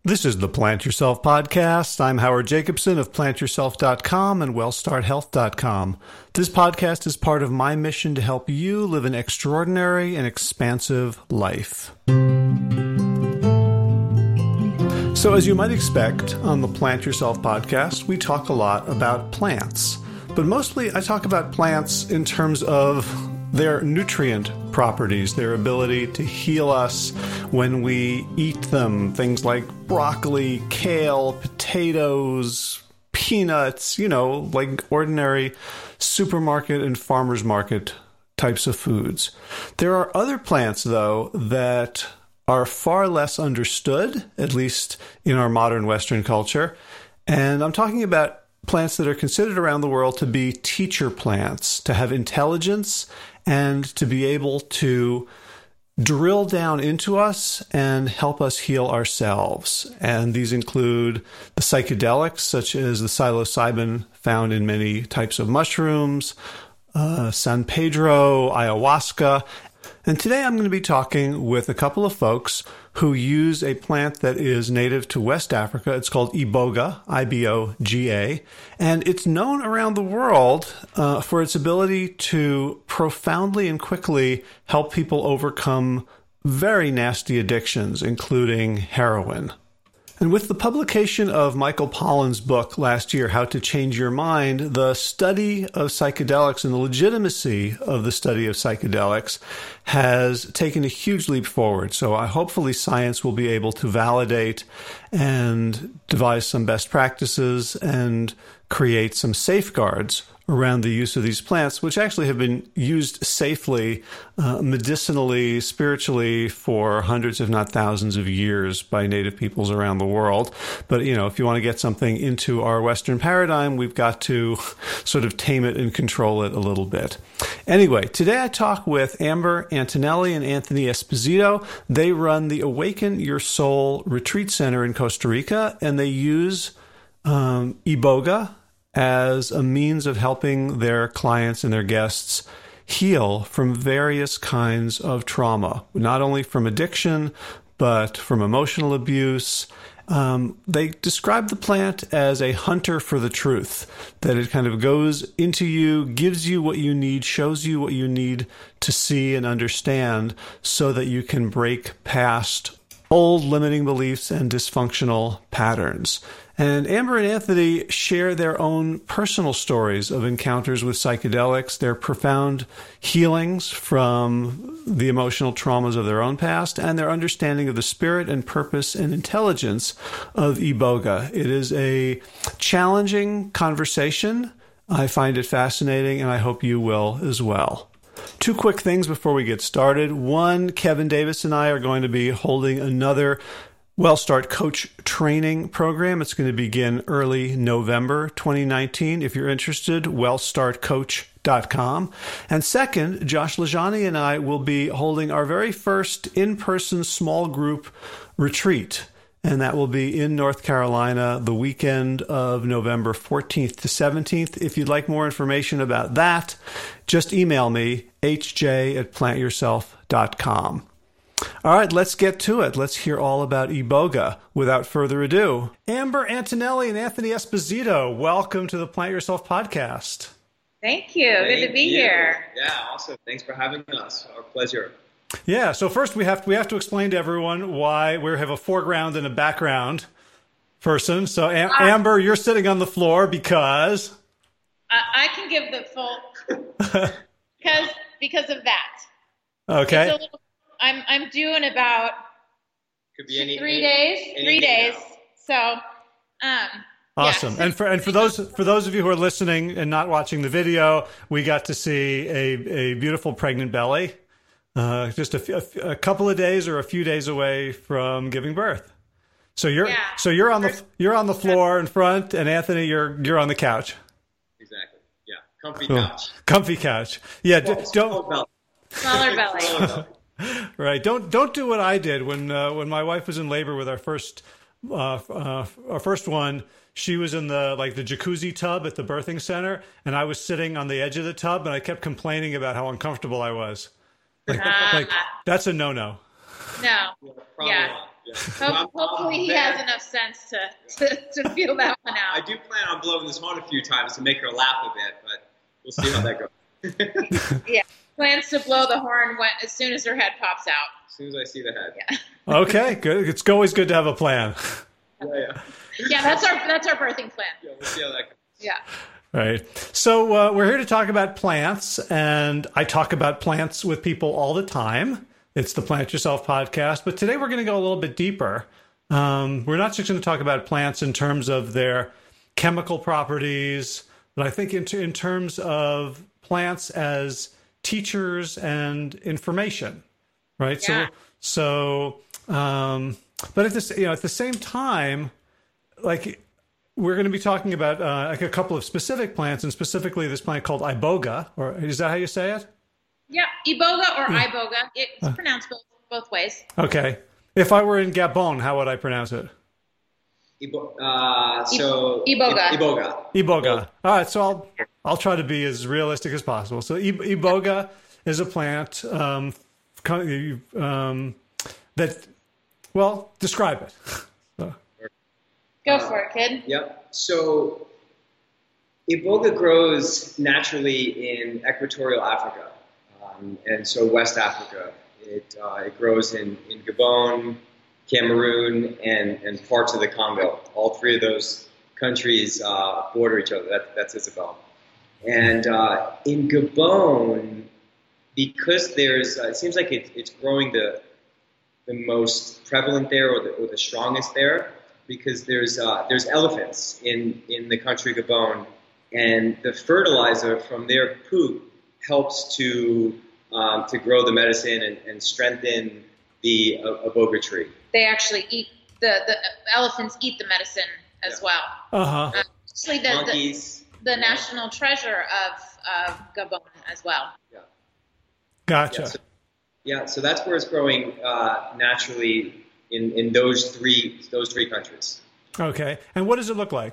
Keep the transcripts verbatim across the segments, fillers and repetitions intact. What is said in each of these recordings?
This is the Plant Yourself Podcast. I'm Howard Jacobson of plant yourself dot com and well start health dot com. This podcast is part of my mission to help you live an extraordinary and expansive life. So as you might expect, on the Plant Yourself Podcast, we talk a lot about plants. But mostly I talk about plants in terms of their nutrient properties, their ability to heal us when we eat them. Things like broccoli, kale, potatoes, peanuts, you know, like ordinary supermarket and farmer's market types of foods. There are other plants, though, that are far less understood, at least in our modern Western culture. And I'm talking about plants that are considered around the world to be teacher plants, to have intelligence and to be able to drill down into us and help us heal ourselves. And these include the psychedelics, such as the psilocybin found in many types of mushrooms, uh, San Pedro, ayahuasca. And today I'm going to be talking with a couple of folks who use a plant that is native to West Africa. It's called Iboga, I B O G A, and it's known around the world uh, for its ability to profoundly and quickly help people overcome very nasty addictions, including heroin. And with the publication of Michael Pollan's book last year, How to Change Your Mind, the study of psychedelics and the legitimacy of the study of psychedelics has taken a huge leap forward. So I, hopefully science will be able to validate and devise some best practices and create some safeguards around the use of these plants, which actually have been used safely, uh, medicinally, spiritually for hundreds, if not thousands of years by native peoples around the world. But, you know, if you want to get something into our Western paradigm, we've got to sort of tame it and control it a little bit. Anyway, today I talk with Amber Antonelli and Anthony Esposito. They run the Awaken Your Soul Retreat Center in Costa Rica, and they use um, Iboga as a means of helping their clients and their guests heal from various kinds of trauma, not only from addiction, but from emotional abuse. Um, they describe the plant as a hunter for the truth, that it kind of goes into you, gives you what you need, shows you what you need to see and understand so that you can break past old limiting beliefs and dysfunctional patterns. And Amber and Anthony share their own personal stories of encounters with psychedelics, their profound healings from the emotional traumas of their own past, and their understanding of the spirit and purpose and intelligence of Iboga. It is a challenging conversation. I find it fascinating, and I hope you will as well. Two quick things before we get started. One, Kevin Davis and I are going to be holding another WellStart Coach Training Program. It's going to begin early November twenty nineteen. If you're interested, well start coach dot com. And second, Josh Lajani and I will be holding our very first in-person small group retreat. And that will be in North Carolina the weekend of November fourteenth to seventeenth. If you'd like more information about that, just email me, h j at plant yourself dot com. All right, let's get to it. Let's hear all about Iboga. Without further ado, Amber Antonelli and Anthony Esposito, welcome to the Plant Yourself Podcast. Thank you. Thank Good to be you. here. Yeah, awesome. Thanks for having us. Our pleasure. Yeah, so first we have to, we have to explain to everyone why we have a foreground and a background person. So Am- uh, Amber, you're sitting on the floor because I, I can give the full because because of that. Okay. It's a little, I'm I'm due in about Could be any, three any, days. any Three day days. now. So, um, awesome. yeah. And for and for those for those of you who are listening and not watching the video, we got to see a a beautiful pregnant belly. Uh, just a, f- a couple of days or a few days away from giving birth. So you're Yeah. so you're on the you're on the floor in front, and Anthony, you're you're on the couch. Exactly. Yeah. Comfy Cool. couch. Comfy couch. Yeah. d- Well, don't belly. Smaller belly. Smaller belly. right. Don't don't do what I did when uh, when my wife was in labor with our first uh, uh, our first one. She was in the like the jacuzzi tub at the birthing center, and I was sitting on the edge of the tub, and I kept complaining about how uncomfortable I was. Like, Ah. like that's a no-no. No. Probably Yeah. not. Yeah. Hope, hopefully he has enough sense to, to, to feel that one out. I do plan on blowing this horn a few times to make her laugh a bit, but we'll see how that goes. Yeah, plans to blow the horn when, as soon as her head pops out. As soon as I see the head. Yeah. Okay, good. It's always good to have a plan. Yeah, yeah. Yeah, that's our that's our birthing plan. Yeah, we'll see how that goes. Yeah. Right. So uh, we're here to talk about plants, and I talk about plants with people all the time. It's the Plant Yourself podcast, but today we're going to go a little bit deeper. Um, we're not just going to talk about plants in terms of their chemical properties, but I think in, in terms of plants as teachers and information, right? Yeah. So, so, um, but at this, you know, at the same time, like, we're going to be talking about uh, like a couple of specific plants, and specifically this plant called iboga, or is that how you say it? Yeah, iboga or iboga. It's pronounced both both ways. Okay. If I were in Gabon, how would I pronounce it? Ibo- uh, so Iboga. Iboga. Iboga. All right, so I'll I'll try to be as realistic as possible. So iboga is a plant um, um, that, well, describe it. So. Go for it, kid. Yep. So Iboga grows naturally in equatorial Africa, um, and so West Africa. It uh, it grows in, in Gabon, Cameroon, and, and parts of the Congo. All three of those countries uh, border each other. That, that's Isabel. And uh, in Gabon, because there's, uh, it seems like it, it's growing the the most prevalent there, or the, or the strongest there, because there's uh, there's elephants in, in the country Gabon, and the fertilizer from their poop helps to um, to grow the medicine and, and strengthen the uh, iboga tree. They actually eat the the elephants eat the medicine as Yeah. well. Uh-huh. Uh, actually, the, the Monkeys. the national treasure of of Gabon as well. Yeah. Gotcha. Yeah, so, yeah, so that's where it's growing uh, naturally in, in those three those three countries. Okay. And what does it look like?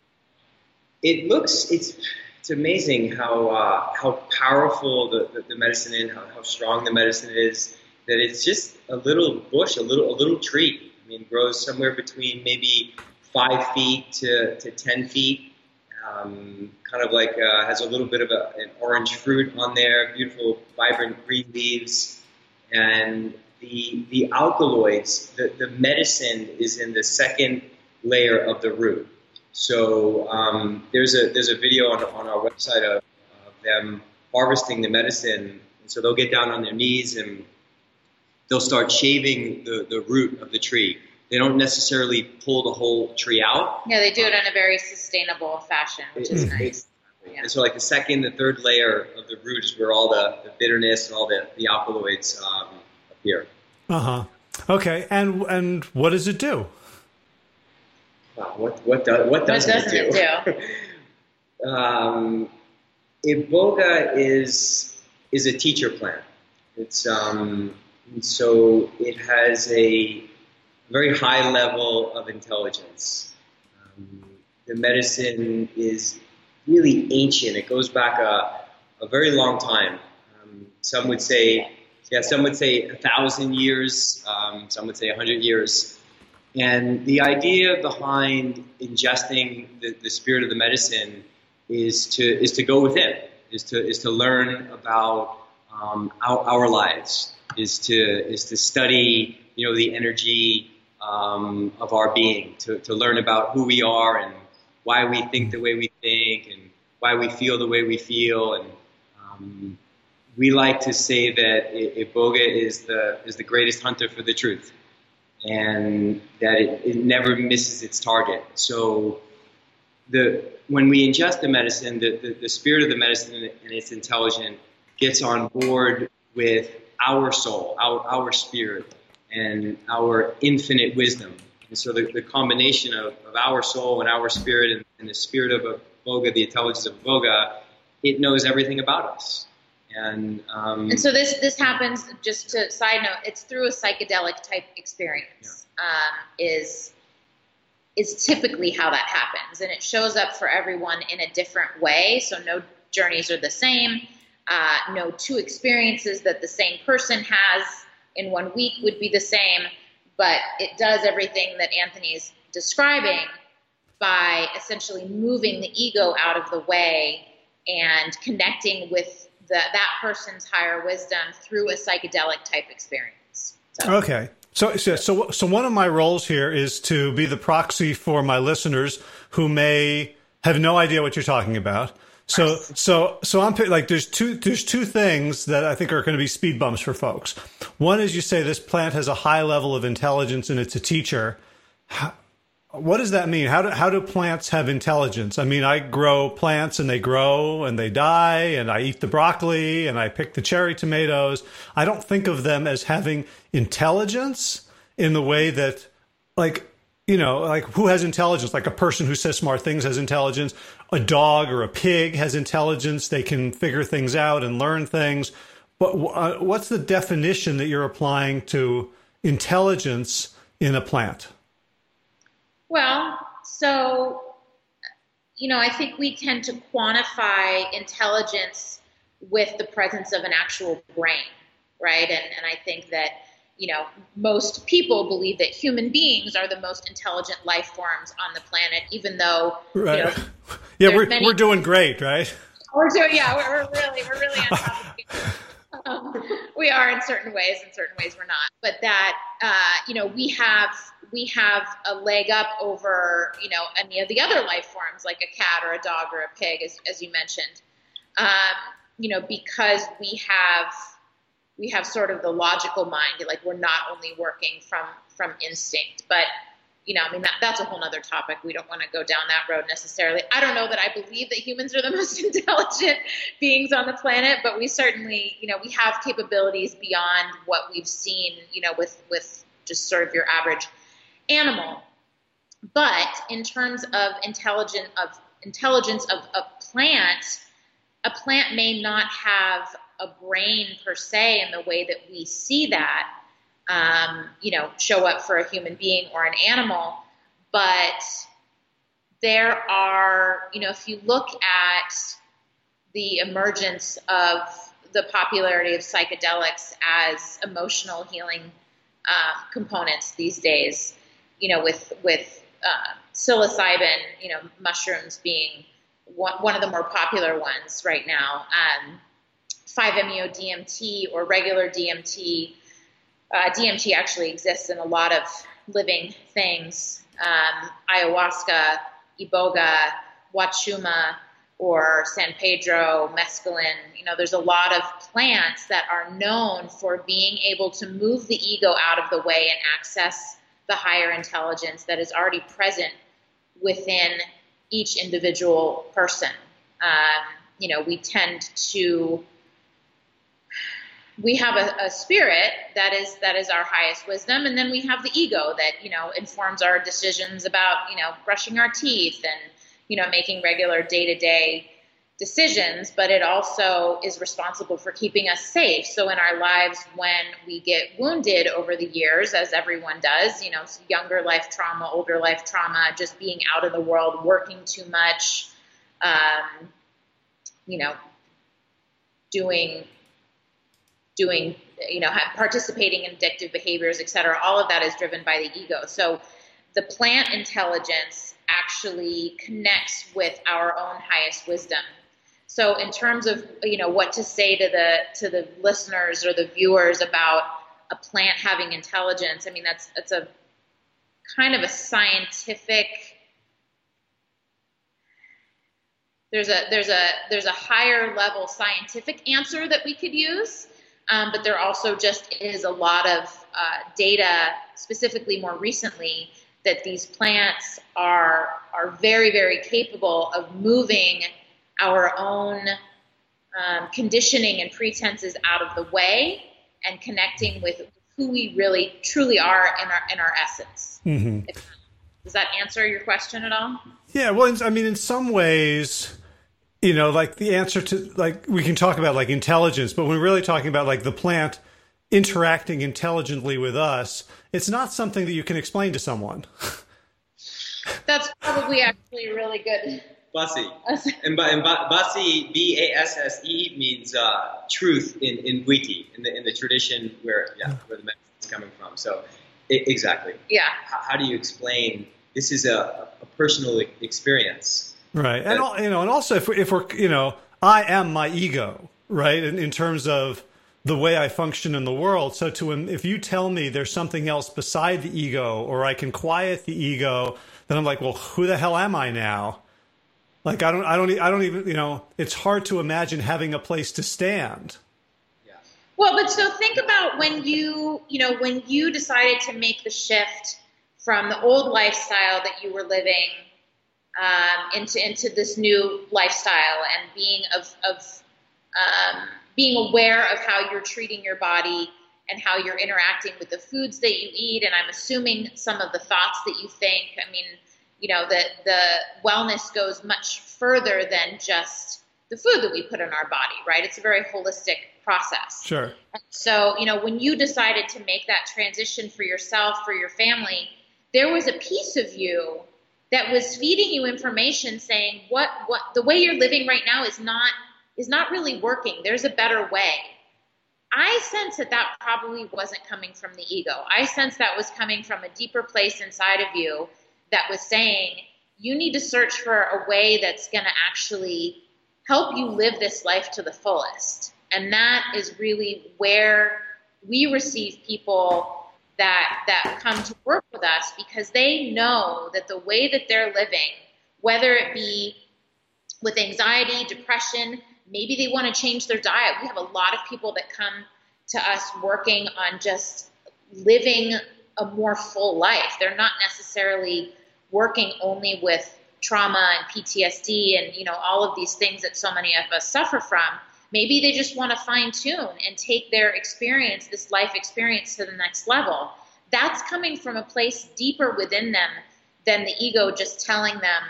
It looks it's it's amazing how uh, how powerful the, the, the medicine is, how, how strong the medicine is. That it's just a little bush, a little a little tree. I mean, it grows somewhere between maybe five feet to, to ten feet. Um, kind of like uh, has a little bit of a, an orange fruit on there, beautiful, vibrant green leaves, and the the alkaloids, the, the medicine is in the second layer of the root. So um, there's a there's a video on, on our website of, of them harvesting the medicine, and so they'll get down on their knees and they'll start shaving the, the root of the tree. They don't necessarily pull the whole tree out. Yeah, they do it in a very sustainable fashion, which is It's- nice. Yeah. And so like the second, the third layer of the root is where all the, the bitterness and all the, the alkaloids um, appear. Uh-huh. Okay. And and what does it do? Wow, what what, do, what doesn't, doesn't it do? it um, Iboga is is a teacher plant. It's um, so it has a very high level of intelligence. Um, the medicine is really ancient. It goes back a, a very long time. Um, some would say, yeah, some would say a thousand years. Um, some would say a hundred years. And the idea behind ingesting the, the spirit of the medicine is to is to go within, is to is to learn about um, our, our lives, is to is to study, you know, the energy um, of our being, to to learn about who we are and why we think the way we think and why we feel the way we feel. And um, we like to say that Iboga is the is the greatest hunter for the truth, and that it, it never misses its target. So the when we ingest the medicine, the, the, the spirit of the medicine and its intelligence gets on board with our soul, our, our spirit, and our infinite wisdom. And so the, the combination of, of our soul and our spirit and, and the spirit of Iboga, the intelligence of Iboga, it knows everything about us. And, um, And so this this happens, just to side note, it's through a psychedelic type experience. Yeah. Um, is is typically how that happens, and it shows up for everyone in a different way. So no journeys are the same. Uh, no two experiences that the same person has in one week would be the same. but it does everything that Anthony's describing by essentially moving the ego out of the way and connecting with the, that person's higher wisdom through a psychedelic type experience. So. Okay. So, so, so, so one of my roles here is to be the proxy for my listeners who may have no idea what you're talking about. So, so, so I'm like, there's two, there's two things that I think are going to be speed bumps for folks. One is you say this plant has a high level of intelligence and it's a teacher. How, what does that mean? How do, how do plants have intelligence? I mean, I grow plants and they grow and they die, and I eat the broccoli and I pick the cherry tomatoes. I don't think of them as having intelligence in the way that, like, you know, like who has intelligence? Like a person who says smart things has intelligence. A dog or a pig has intelligence. They can figure things out and learn things. But uh, what's the definition that you're applying to intelligence in a plant? Well, so, you know, I think we tend to quantify intelligence with the presence of an actual brain, right? And, and I think that, you know, most people believe that human beings are the most intelligent life forms on the planet, even though, right. you know, yeah, we're many, we're doing great, right? We're doing, yeah, we're, we're really, we're really on top of it. Um, we are in certain ways, in certain ways we're not. But that, uh, you know, we have we have a leg up over, you know, any of the other life forms, like a cat or a dog or a pig, as as you mentioned. Um, you know, because we have we have sort of the logical mind, like we're not only working from from instinct, but you know, I mean, that, that's a whole nother topic. We don't want to go down that road necessarily. I don't know that I believe that humans are the most intelligent beings on the planet, but we certainly, you know, we have capabilities beyond what we've seen, you know, with, with just sort of your average animal. But in terms of intelligent of intelligence of a plant, a plant may not have a brain per se in the way that we see that. Um, you know, show up for a human being or an animal. But there are, you know, if you look at the emergence of the popularity of psychedelics as emotional healing uh, components these days, you know, with, with uh, psilocybin, you know, mushrooms being one, one of the more popular ones right now, um, five meo D M T or regular D M T. Uh, D M T actually exists in a lot of living things. Um, ayahuasca, iboga, wachuma, or San Pedro, mescaline. You know, there's a lot of plants that are known for being able to move the ego out of the way and access the higher intelligence that is already present within each individual person. Um, you know, we tend to we have a, a spirit that is that is our highest wisdom, and then we have the ego that, you know, informs our decisions about, you know, brushing our teeth and, you know, making regular day-to-day decisions, but it also is responsible for keeping us safe. So in our lives, when we get wounded over the years, as everyone does, you know, younger life trauma, older life trauma, just being out in the world, working too much, um, you know, doing doing, you know, participating in addictive behaviors, et cetera, all of that is driven by the ego. So the plant intelligence actually connects with our own highest wisdom. So in terms of, you know, what to say to the, to the listeners or the viewers about a plant having intelligence, I mean, that's, that's a kind of a scientific, there's a, there's a, there's a higher level scientific answer that we could use. Um, but there also just is a lot of uh, data, specifically more recently, that these plants are are very, very capable of moving our own um, conditioning and pretenses out of the way and connecting with who we really truly are in our in our essence. Mm-hmm. If, does that answer your question at all? Yeah, well, I mean, in some ways, you know, like the answer to, like, we can talk about like intelligence, but when we're really talking about like the plant interacting intelligently with us, it's not something that you can explain to someone. That's probably actually really good. Basi. And, and Basi, B A S S E, means uh, truth in, in Bwiti, in the, in the tradition where, yeah, where the medicine is coming from. So I- exactly. Yeah. How, how do you explain this is a, a personal experience? Right. That, And, all, you know, and also if we're, if we're, you know, I am my ego, right? In, in terms of the way I function in the world. So to, if you tell me there's something else beside the ego, or I can quiet the ego, then I'm like, well, who the hell am I now? Like, I don't, I don't, I don't even, you know, it's hard to imagine having a place to stand. yeah. Well, but so think about when you, you know, when you decided to make the shift from the old lifestyle that you were living um, into into this new lifestyle, and being of of um, being aware of how you're treating your body and how you're interacting with the foods that you eat, and I'm assuming some of the thoughts that you think. I mean, you know, that the wellness goes much further than just the food that we put in our body, right? It's a very holistic process. Sure. So, you know, when you decided to make that transition for yourself, for your family, there was a piece of you that was feeding you information saying what, what the way you're living right now is not, is not really working. There's a better way. I sense that that probably wasn't coming from the ego. I sense that was coming from a deeper place inside of you that was saying, you need to search for a way that's going to actually help you live this life to the fullest. And that is really where we receive people that that come to work with us, because they know that the way that they're living, whether it be with anxiety, depression, maybe they want to change their diet. We have a lot of people that come to us working on just living a more full life. They're not necessarily working only with trauma and P T S D and, you know, all of these things that so many of us suffer from. Maybe they just want to fine tune and take their experience, this life experience, to the next level. That's coming from a place deeper within them than the ego just telling them,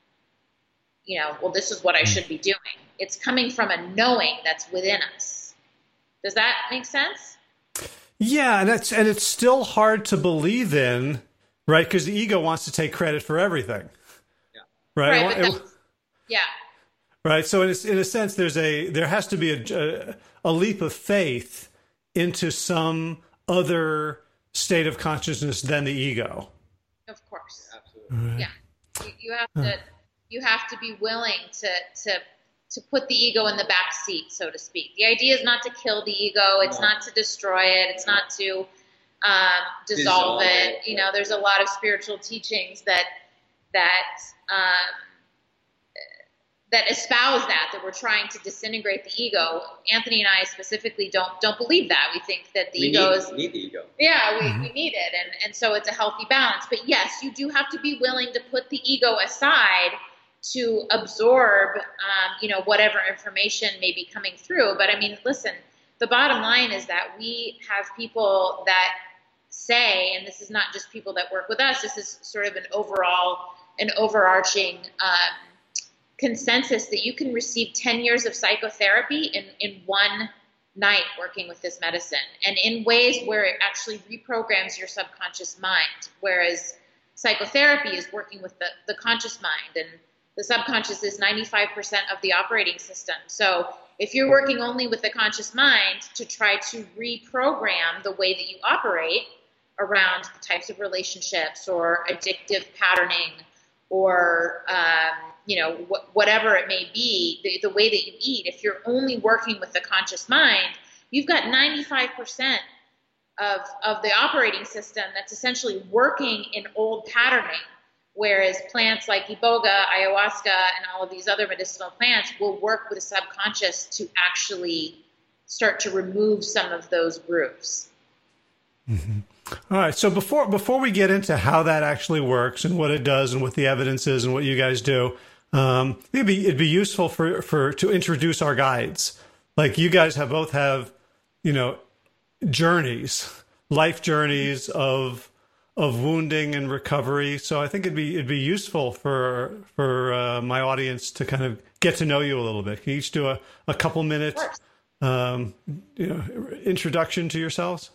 you know, well, this is what I should be doing. It's coming from a knowing that's within us. Does that make sense? Yeah, and that's and it's still hard to believe in, right? Because the ego wants to take credit for everything. Yeah. Right. Right, but It- that's- yeah. Right. So in a, in a sense, there's a there has to be a, a, a leap of faith into some other state of consciousness than the ego. Of course. Absolutely. Right. Yeah. You, you have to you have to be willing to to to put the ego in the back seat, so to speak. The idea is not to kill the ego. It's No. not to destroy it. It's not to um, dissolve, Dissolve it. it. You know, there's a lot of spiritual teachings that that um, that espouse that that we're trying to disintegrate the ego. Anthony and I specifically don't don't believe that. We think that the We ego need, is need the ego. yeah, we, we need it, and and so it's a healthy balance. But yes, you do have to be willing to put the ego aside to absorb, um, you know, whatever information may be coming through. But I mean, listen, the bottom line is that we have people that say, and this is not just people that work with us, this is sort of an overall, an overarching um, consensus that you can receive ten years of psychotherapy in, in one night working with this medicine, and in ways where it actually reprograms your subconscious mind, whereas psychotherapy is working with the, the conscious mind, and the subconscious is ninety-five percent of the operating system. So if you're working only with the conscious mind to try to reprogram the way that you operate around the types of relationships or addictive patterning or, um, you know, wh- whatever it may be, the, the way that you eat, if you're only working with the conscious mind, you've got ninety-five percent of, of the operating system that's essentially working in old patterning. Whereas plants like iboga, ayahuasca, and all of these other medicinal plants will work with the subconscious to actually start to remove some of those grooves. Mm-hmm. All right. So before before we get into how that actually works and what it does and what the evidence is and what you guys do, um, it'd be it'd be useful for for to introduce our guides. Like you guys have both have, you know, journeys, life journeys of. of wounding and recovery. So I think it'd be it'd be useful for for uh, my audience to kind of get to know you a little bit. Can you each do a, a couple minute um, you know, introduction to yourselves?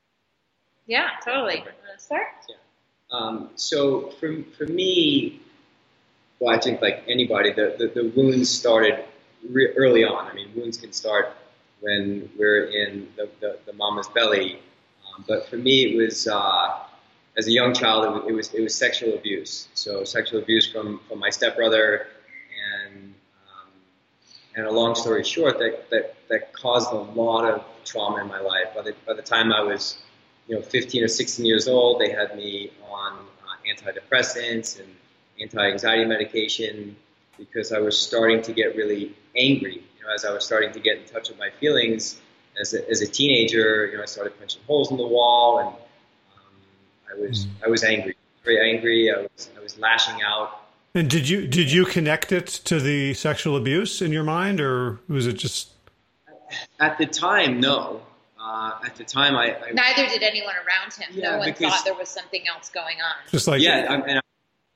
Yeah, totally. Want to start? Yeah. Um, so for for me, well, I think like anybody, the, the, the wounds started re- early on. I mean, wounds can start when we're in the, the, the mama's belly. Um, but for me, it was uh, as a young child, it was, it was it was sexual abuse. So sexual abuse from, from my stepbrother, and um, and a long story short, that, that that caused a lot of trauma in my life. By the by the time I was, you know, fifteen or sixteen years old, they had me on uh, antidepressants and anti-anxiety medication because I was starting to get really angry. You know, as I was starting to get in touch with my feelings as a, as a teenager, you know, I started punching holes in the wall, and I was I was angry, very angry. I was I was lashing out. And did you did you connect it to the sexual abuse in your mind, or was it just? At the time, no. Uh, at the time, I, I neither did anyone around him. Yeah, no one because, thought there was something else going on. Just like yeah, I, and I,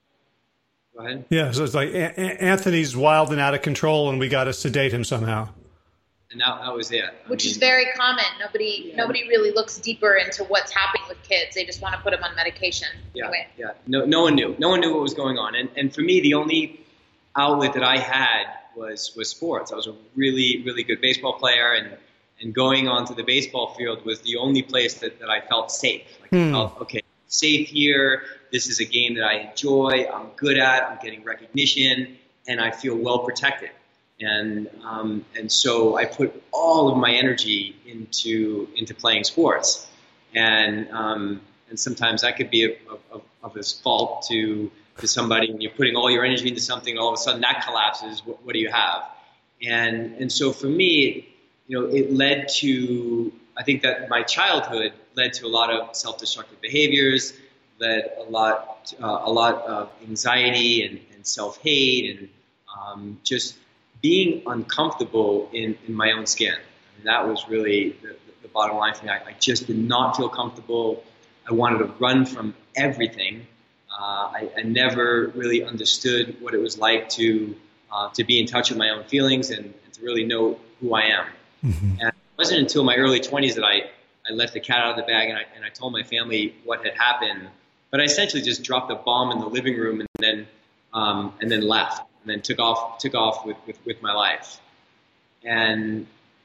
go ahead. Yeah, so it's like a- Anthony's wild and out of control, and we got to sedate him somehow. And that, that was it. I Which mean, is very common. Nobody, yeah. nobody really looks deeper into what's happening with kids. They just want to put them on medication. Yeah, anyway. yeah. No, no one knew. No one knew what was going on. And and for me, the only outlet that I had was was sports. I was a really, really good baseball player, and and going onto the baseball field was the only place that, that I felt safe. Like Hmm. I felt okay, safe here. This is a game that I enjoy. I'm good at. I'm getting recognition, and I feel well protected. And um, and so I put all of my energy into into playing sports, and um, and sometimes that could be of, of, of this fault to to somebody. When you're putting all your energy into something, all of a sudden that collapses. What, what do you have? And and so for me, you know, it led to, I think that my childhood led to a lot of self-destructive behaviors, led a lot uh, a lot of anxiety and, and self-hate, and um, just being uncomfortable in, in my own skin. And that was really the, the bottom line for me. I, I just did not feel comfortable. I wanted to run from everything. Uh, I, I never really understood what it was like to uh, to be in touch with my own feelings and, and to really know who I am. Mm-hmm. And it wasn't until my early twenties that I, I let the cat out of the bag, and I, and I told my family what had happened. But I essentially just dropped a bomb in the living room and then um, and then left. And then took off, took off with, with, with my life. And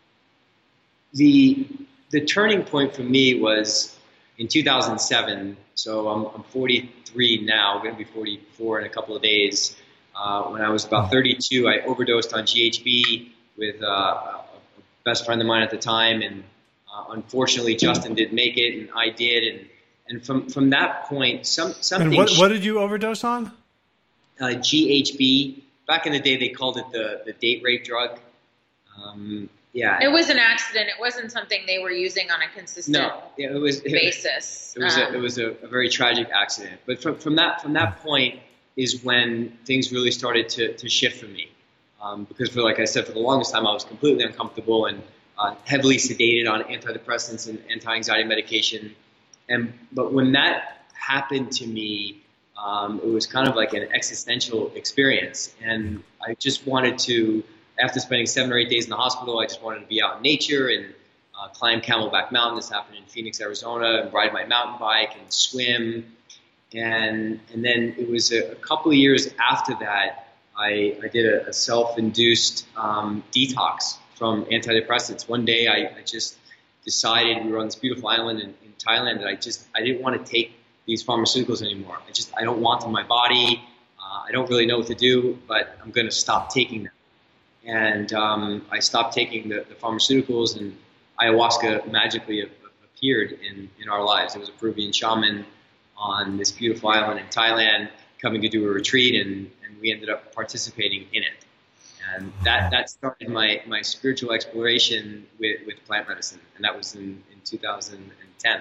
the the turning point for me was in two thousand seven. So I'm, I'm forty-three now, going to be forty-four in a couple of days. Uh, when I was about thirty-two, I overdosed on G H B with uh, a best friend of mine at the time, and uh, unfortunately, Justin didn't make it, and I did. And and from from that point, some something. And what, what did you overdose on? Uh, G H B. Back in the day, they called it the, the date rape drug. Um, yeah. It was an accident. It wasn't something they were using on a consistent no, yeah, it was, basis. It was, um, a, it was a, a very tragic accident. But from, from that from that point is when things really started to, to shift for me. Um, because, for like I said, for the longest time, I was completely uncomfortable and uh, heavily sedated on antidepressants and anti-anxiety medication. And but when that happened to me, Um, it was kind of like an existential experience, and I just wanted to, after spending seven or eight days in the hospital, I just wanted to be out in nature and uh, climb Camelback Mountain. This happened in Phoenix, Arizona, and ride my mountain bike and swim. And and then it was a, a couple of years after that, I, I did a, a self-induced um, detox from antidepressants. One day, I, I just decided, we were on this beautiful island in, in Thailand, that I just I didn't want to take these pharmaceuticals anymore. I just, I don't want them in my body. Uh, I don't really know what to do, but I'm going to stop taking them. And um, I stopped taking the, the pharmaceuticals, and ayahuasca magically a, a appeared in, in our lives. It was a Peruvian shaman on this beautiful island in Thailand coming to do a retreat, and, and we ended up participating in it. And that, that started my, my spiritual exploration with, with plant medicine, and that was in, in two thousand ten.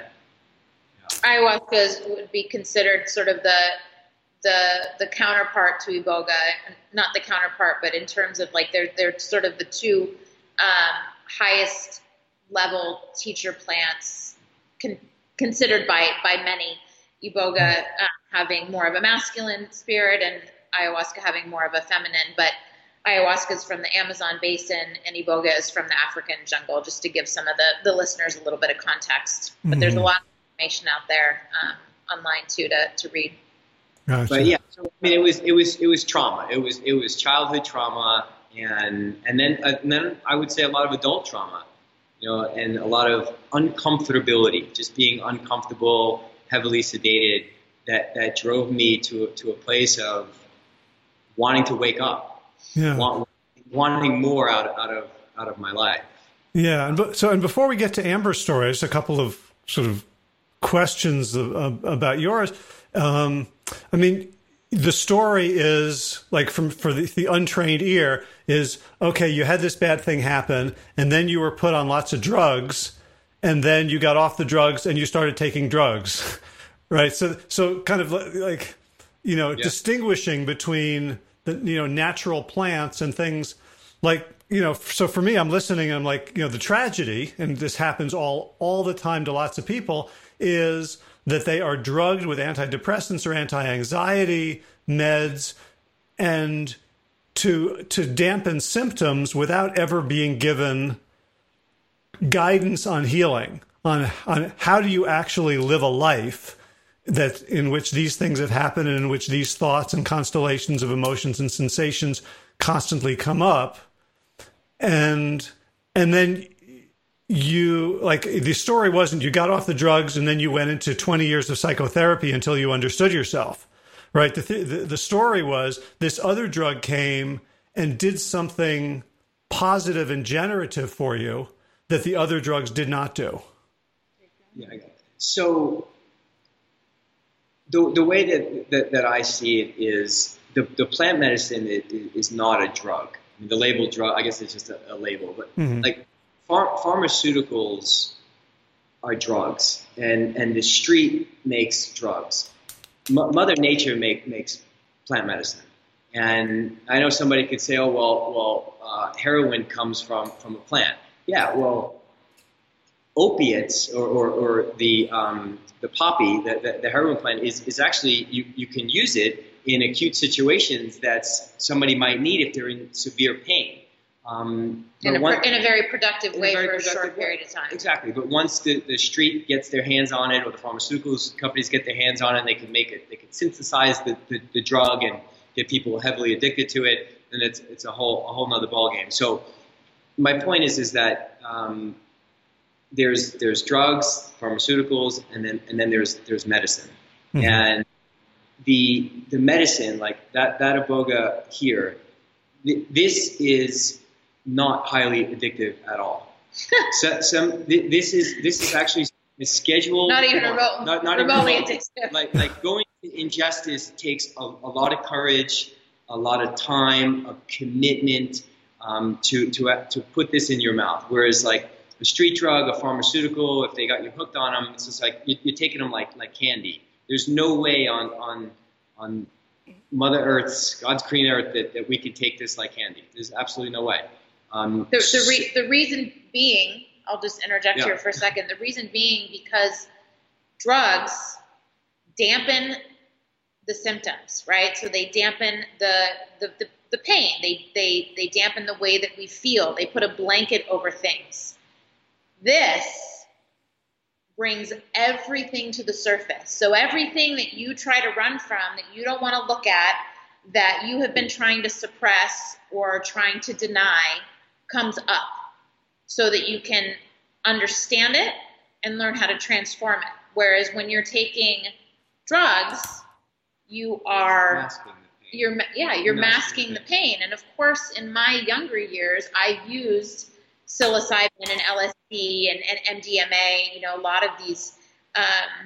Ayahuasca would be considered sort of the the the counterpart to Iboga, not the counterpart, but in terms of like they're they're sort of the two um, highest level teacher plants con- considered by by many. Iboga uh, having more of a masculine spirit, and ayahuasca having more of a feminine. But ayahuasca is from the Amazon basin, and Iboga is from the African jungle. Just to give some of the the listeners a little bit of context, but mm-hmm. there's a lot of information out there um, online too to, to read. Gotcha. But yeah, so, I mean, it was it was it was trauma. It was it was childhood trauma, and and then uh, and then I would say a lot of adult trauma, you know, and a lot of uncomfortability, just being uncomfortable, heavily sedated that, that drove me to, to a place of wanting to wake up, yeah. want, wanting more out, out of out of my life. Yeah. And so, and before we get to Amber's story, just a couple of sort of questions of, of, about yours. Um, I mean, the story is like from for the, the untrained ear is, okay, you had this bad thing happen and then you were put on lots of drugs and then you got off the drugs and you started taking drugs, right? So, so kind of like, you know, yeah. distinguishing between the, you know, natural plants and things like, you know, so for me, I'm listening and I'm like, you know, the tragedy, and this happens all, all the time to lots of people, is that they are drugged with antidepressants or anti-anxiety meds and to, to dampen symptoms without ever being given guidance on healing, on, on how do you actually live a life that in which these things have happened and in which these thoughts and constellations of emotions and sensations constantly come up. And and then you, like, the story wasn't you got off the drugs and then you went into twenty years of psychotherapy until you understood yourself, right? The, th- the, the story was this other drug came and did something positive and generative for you that the other drugs did not do. Yeah. So the, the way that, that, that I see it is the, the plant medicine is, is not a drug. The label drug, I guess it's just a, a label, but mm-hmm. like phar- pharmaceuticals are drugs, and, and the street makes drugs. M- Mother Nature make, makes plant medicine, and I know somebody could say, "Oh, well, well, uh, heroin comes from, from a plant." Yeah, well, opiates or, or, or the um, the poppy, the, the, the heroin plant is is actually you, you can use it in acute situations that somebody might need if they're in severe pain. Um, in, a, one, in a very productive way very for productive a short way. period of time. Exactly. But once the, the street gets their hands on it, or the pharmaceuticals companies get their hands on it, and they can make it, they can synthesize the, the, the drug and get people heavily addicted to it, then it's it's a whole a whole nother ballgame. So my point is is that um, there's there's drugs, pharmaceuticals, and then and then there's there's medicine. Mm-hmm. And The the medicine, like that, that iboga here, th- this is not highly addictive at all. so, some th- this is this is actually a scheduled. Not even remote, not, not remotely even addictive. Like like going to ingest this takes a, a lot of courage, a lot of time, a commitment um, to to uh, to put this in your mouth. Whereas like a street drug, a pharmaceutical, if they got you hooked on them, it's just like you, you're taking them like like candy. There's no way on, on on Mother Earth's, God's green earth, that, that we could take this like candy. There's absolutely no way. Um, the, the, re- the reason being, I'll just interject yeah. here for a second. The reason being because drugs dampen the symptoms, right? So they dampen the the, the, the pain. They, they, they dampen the way that we feel. They put a blanket over things. This brings everything to the surface. So everything that you try to run from, that you don't want to look at, that you have been trying to suppress or trying to deny, comes up so that you can understand it and learn how to transform it. Whereas when you're taking drugs, you are masking the pain. You're yeah, you're masking, masking the pain. And of course, in my younger years, I used psilocybin and L S D and, and M D M A, you know, a lot of these um,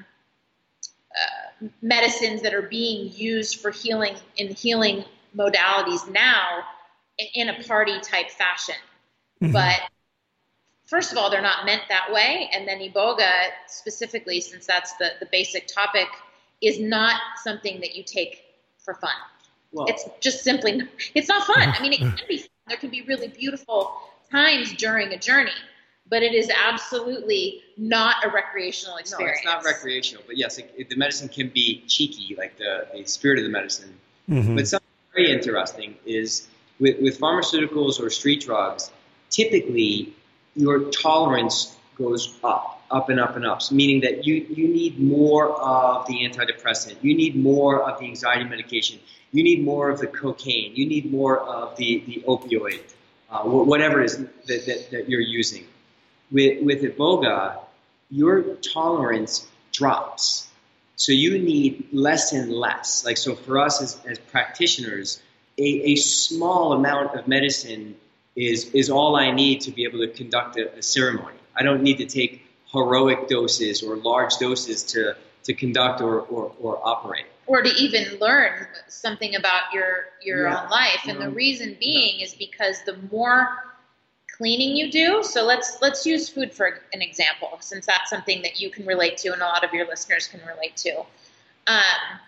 uh, medicines that are being used for healing in healing modalities now in a party type fashion. Mm-hmm. But first of all, they're not meant that way. And then Iboga specifically, since that's the, the basic topic, is not something that you take for fun. Well, it's just simply, it's not fun. I mean, it can be fun. There can be really beautiful times during a journey, but it is absolutely not a recreational experience. No, it's not recreational, but yes, it, it, the medicine can be cheeky, like the, the spirit of the medicine. Mm-hmm. But something very interesting is with, with pharmaceuticals or street drugs, typically your tolerance goes up, up and up and up, so meaning that you, you need more of the antidepressant, you need more of the anxiety medication, you need more of the cocaine, you need more of the, the opioid. Uh, whatever it is that, that, that you're using. With, with Iboga, your tolerance drops. So you need less and less. Like, so for us as, as practitioners, a, a small amount of medicine is, is all I need to be able to conduct a, a ceremony. I don't need to take heroic doses or large doses to, to conduct or, or, or operate. Or to even learn something about your, your Yeah. own life. And No. the reason being is because the more cleaning you do, so let's let's use food for an example, since that's something that you can relate to and a lot of your listeners can relate to. Um,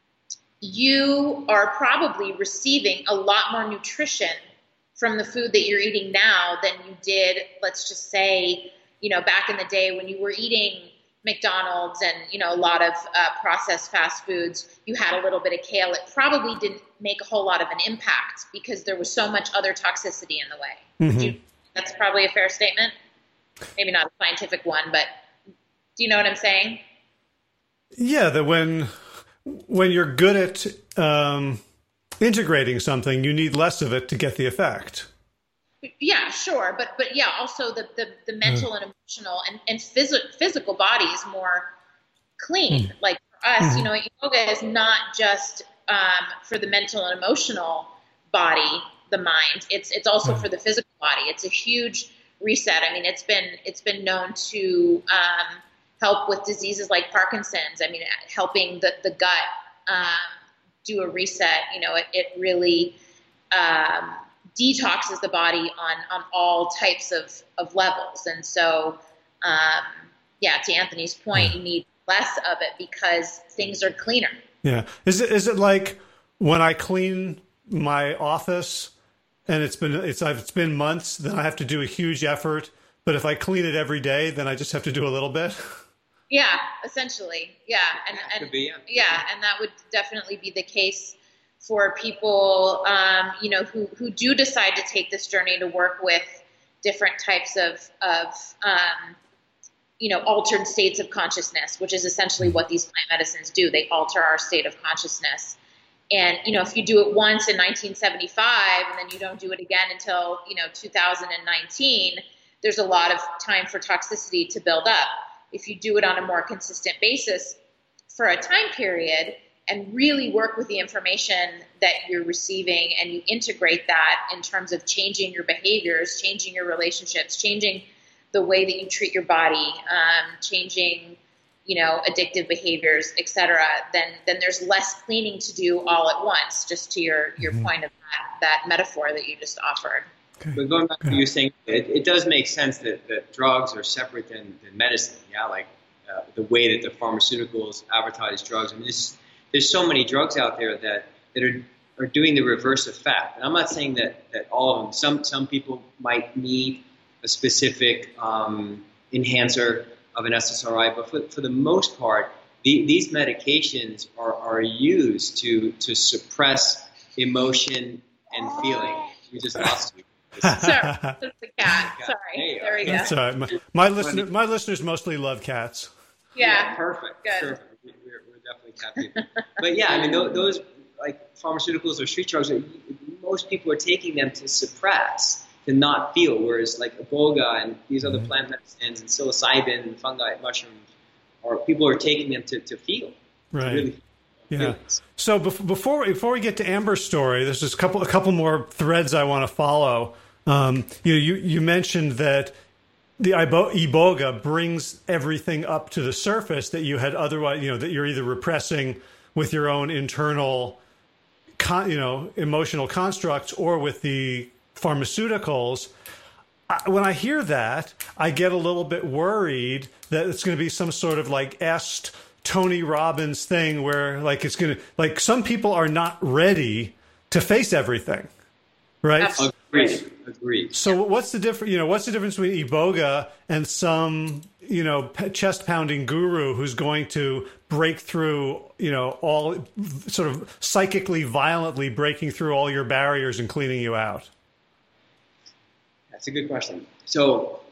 you are probably receiving a lot more nutrition from the food that you're eating now than you did, let's just say, you know, back in the day when you were eating McDonald's and, you know, a lot of uh, processed fast foods. You had a little bit of kale. It probably didn't make a whole lot of an impact because there was so much other toxicity in the way. Mm-hmm. Do you, that's probably a fair statement. Maybe not a scientific one, but do you know what I'm saying? Yeah, that when when you're good at um, integrating something, you need less of it to get the effect. Yeah, sure. But, but yeah, also the, the, the mental mm. and emotional and, and phys- physical body is more clean. Mm. Like for us, mm-hmm. you know, yoga is not just um, for the mental and emotional body, the mind. It's, it's also mm. for the physical body. It's a huge reset. I mean, it's been, it's been known to um, help with diseases like Parkinson's. I mean, helping the, the gut um, do a reset, you know, it, it really, um, detoxes the body on, on all types of, of levels. And so, um, yeah, to Anthony's point, you need less of it because things are cleaner. Yeah. Is it, is it like when I clean my office and it's been, it's, it's been months, then I have to do a huge effort. But if I clean it every day, then I just have to do a little bit. Yeah, essentially. Yeah. And, and be, yeah. yeah. And that would definitely be the case for people, um, you know, who, who do decide to take this journey to work with different types of, of um, you know, altered states of consciousness, which is essentially what these plant medicines do. They alter our state of consciousness. And, you know, if you do it once in nineteen seventy-five and then you don't do it again until, you know, two thousand nineteen, there's a lot of time for toxicity to build up. If you do it on a more consistent basis for a time period, and really work with the information that you're receiving and you integrate that in terms of changing your behaviors, changing your relationships, changing the way that you treat your body, um, changing, you know, addictive behaviors, et cetera, then, then there's less cleaning to do all at once, just to your, your mm-hmm. point of that, that metaphor that you just offered. Okay. But going back to what you were saying, it, it does make sense that, that drugs are separate than, than medicine. Yeah, like uh, the way that the pharmaceuticals advertise drugs. I mean, this There's so many drugs out there that, that are, are doing the reverse effect. And I'm not saying that, that all of them. Some some people might need a specific um, enhancer of an S S R I, but for, for the most part, the, these medications are, are used to to suppress emotion and feeling. We just lost you. Sorry, that's the cat. Sorry. Hey, there we go. That's all right. My, my, listener, my listeners mostly love cats. Yeah. yeah perfect. Good. Perfect. We're, we're definitely cat people. But yeah, I mean, those, those like pharmaceuticals or street drugs, most people are taking them to suppress, to not feel, whereas like iboga and these other mm-hmm. plant medicines and psilocybin and fungi, mushrooms, or people are taking them to, to feel. Right. To really yeah. feel. So before before we get to Amber's story, there's just a couple a couple more threads I want to follow. Um, you know, you you mentioned that the iboga brings everything up to the surface that you had otherwise, you know, that you're either repressing with your own internal, con, you know, emotional constructs or with the pharmaceuticals. I, when I hear that, I get a little bit worried that it's going to be some sort of like est Tony Robbins thing where like it's going to, like some people are not ready to face everything, right? Agreed. Agreed. So what's the difference? You know, what's the difference between iboga and some, you know, chest pounding guru who's going to break through, you know, all sort of psychically violently breaking through all your barriers and cleaning you out? That's a good question. So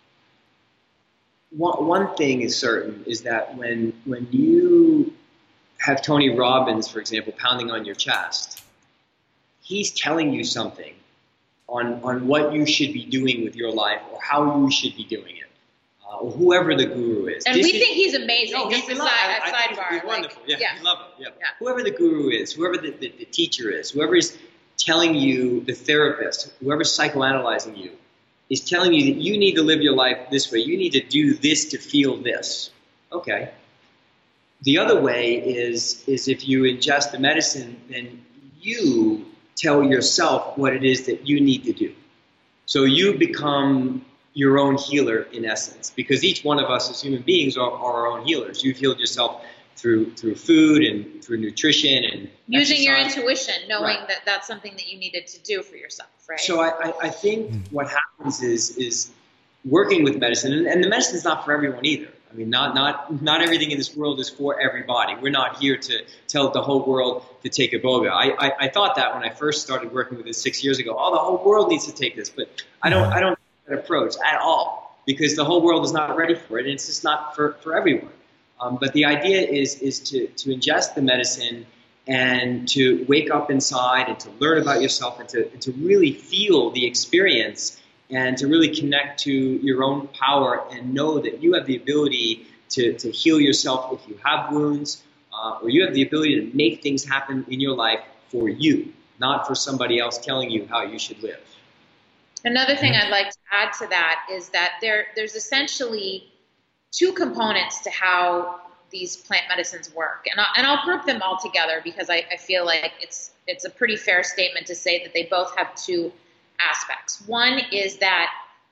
one, one thing is certain is that when when you have Tony Robbins, for example, pounding on your chest, he's telling you something on, on what you should be doing with your life or how you should be doing it. uh, or whoever the guru is. And this we is, think he's amazing. No, Just we a love, side, I, a I think sidebar. he's like, wonderful. Yeah, yeah. we love him. Yeah. Yeah. Whoever the guru is, whoever the, the, the teacher is, whoever is telling you, the therapist, whoever's psychoanalyzing you, is telling you that you need to live your life this way. You need to do this to feel this. Okay. The other way is is if you ingest the medicine, then you tell yourself what it is that you need to do. So you become your own healer in essence, because each one of us as human beings are, are our own healers. You've healed yourself through through food and through nutrition and using your exercise. intuition, knowing Right. that that's something that you needed to do for yourself, right? So I, I, I think what happens is is working with medicine, and, and the medicine is not for everyone either. I mean, not not not everything in this world is for everybody. We're not here to tell the whole world to take iboga. I, I, I thought that when I first started working with it six years ago. Oh, the whole world needs to take this, but I don't I don't take that approach at all, because the whole world is not ready for it, and it's just not for, for everyone. Um, but the idea is is to to ingest the medicine and to wake up inside and to learn about yourself and to and to really feel the experience and to really connect to your own power and know that you have the ability to, to heal yourself if you have wounds, uh, or you have the ability to make things happen in your life for you, not for somebody else telling you how you should live. Another thing I'd like to add to that is that there there's essentially two components to how these plant medicines work. And I'll, and I'll group them all together because I, I feel like it's it's a pretty fair statement to say that they both have two aspects. One is that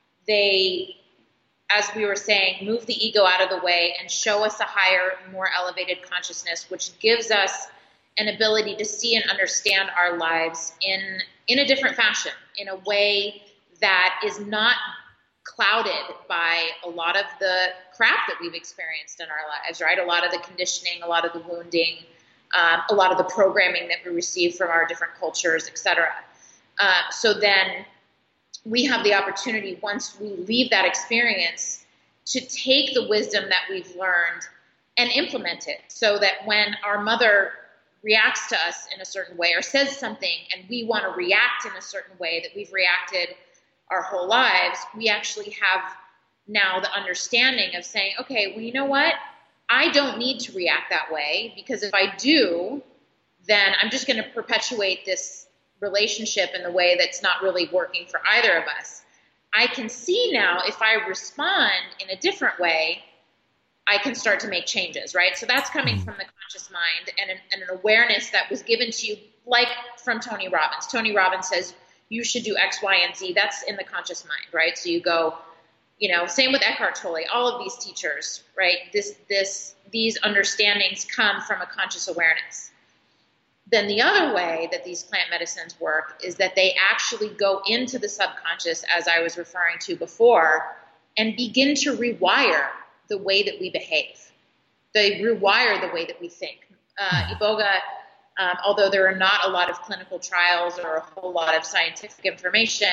they, as we were saying, move the ego out of the way and show us a higher, more elevated consciousness, which gives us an ability to see and understand our lives in in a different fashion, in a way that is not clouded by a lot of the crap that we've experienced in our lives, right? A lot of the conditioning, a lot of the wounding, um, a lot of the programming that we receive from our different cultures, et cetera. Uh, so then we have the opportunity, once we leave that experience, to take the wisdom that we've learned and implement it, so that when our mother reacts to us in a certain way or says something and we want to react in a certain way that we've reacted our whole lives, we actually have now the understanding of saying, okay, well, you know what? I don't need to react that way, because if I do, then I'm just going to perpetuate this relationship in the way that's not really working for either of us. I can see now, if I respond in a different way, I can start to make changes, right? So that's coming from the conscious mind and an, and an awareness that was given to you, like from Tony Robbins. Tony Robbins says, you should do X, Y, and Z. That's in the conscious mind, right? So you go, you know, same with Eckhart Tolle, all of these teachers, right? This, this, these understandings come from a conscious awareness. Then the other way that these plant medicines work is that they actually go into the subconscious, as I was referring to before, and begin to rewire the way that we behave. They rewire the way that we think. Uh, Iboga, um, although there are not a lot of clinical trials or a whole lot of scientific information,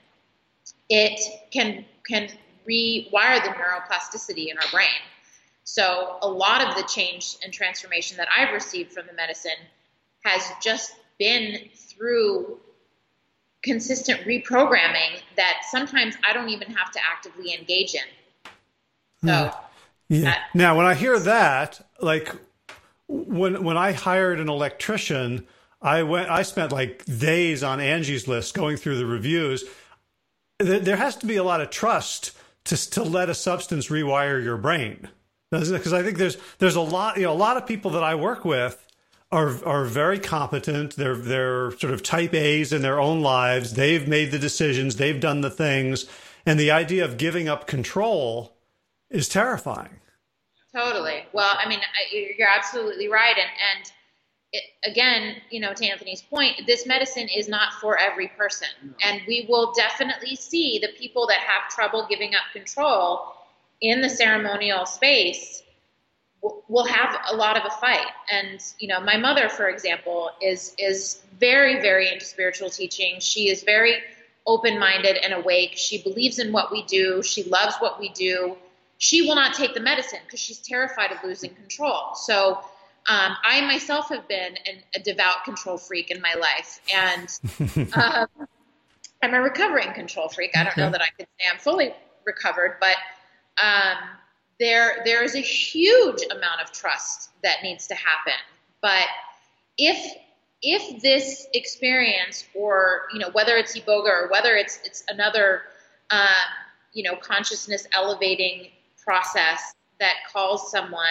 it can can rewire the neuroplasticity in our brain. So a lot of the change and transformation that I've received from the medicine has just been through consistent reprogramming that sometimes I don't even have to actively engage in. So yeah. that, Now, when I hear that, like when when I hired an electrician, I went. I spent like days on Angie's List going through the reviews. There, there has to be a lot of trust to to let a substance rewire your brain, because I think there's there's a lot you know a lot of people that I work with are are very competent. They're they're sort of type A's in their own lives. They've made the decisions. They've done the things, and the idea of giving up control is terrifying. Totally. Well, I mean, you're absolutely right. And, and it, again, you know, to Anthony's point, this medicine is not for every person. No. And we will definitely see the people that have trouble giving up control in the ceremonial space will, will have a lot of a fight. And, you know, my mother, for example, is, is very, very into spiritual teaching. She is very open-minded and awake. She believes in what we do. She loves what we do. She will not take the medicine because she's terrified of losing control. So um, I myself have been an, a devout control freak in my life. And um, I'm a recovering control freak. I don't know that I could say I'm fully recovered, but um, there there is a huge amount of trust that needs to happen. But if if this experience, or you know, whether it's iboga or whether it's it's another um, you know, consciousness elevating process that calls someone,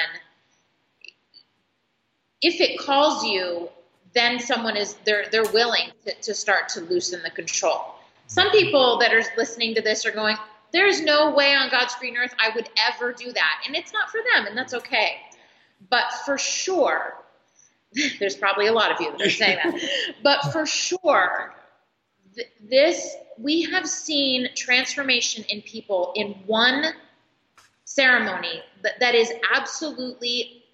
if it calls you, then someone is they're they're willing to, to start to loosen the control. Some people that are listening to this are going, there's no way on God's green earth I would ever do that. And it's not for them, and that's okay. But for sure, there's probably a lot of you that are saying that, but for sure, th- this, we have seen transformation in people in one ceremony that, that is absolutely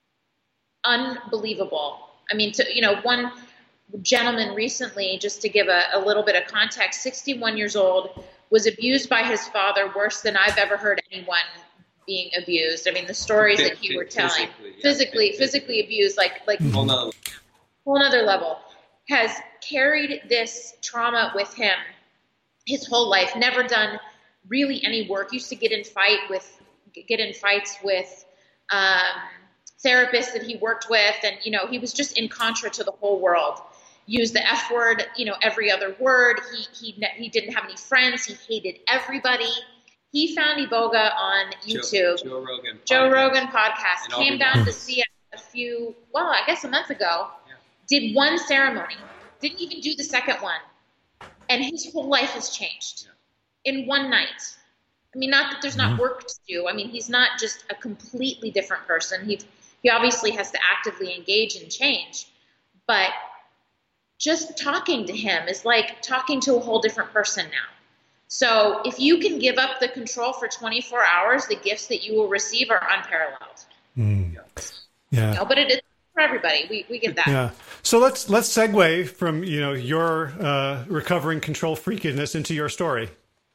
unbelievable. I mean, to, you know, one gentleman recently, just to give a, a little bit of context, sixty-one years old, was abused by his father worse than I've ever heard anyone being abused. I mean, the stories that he were telling, physically, yeah. physically, physically abused, like, like Whole nother- whole nother level, has carried this trauma with him his whole life, never done really any work, used to get in fight with, get in fights with, um, therapists that he worked with. And, you know, he was just in contra to the whole world. Used the F word, you know, every other word. He, he, he didn't have any friends. He hated everybody. He found iboga on YouTube. Joe, Joe Rogan. Joe podcast. Rogan podcast. And Came down to see us a few, well, I guess a month ago. Yeah. Did one ceremony. Didn't even do the second one. And his whole life has changed yeah. in one night. I mean, not that there's not work to do. I mean, he's not just a completely different person. He he obviously has to actively engage and change. But just talking to him is like talking to a whole different person now. So if you can give up the control for twenty-four hours, the gifts that you will receive are unparalleled. Mm. Yeah. You know, but it is for everybody. We we get that. Yeah. So let's let's segue from, you know, your uh, recovering control freakiness into your story.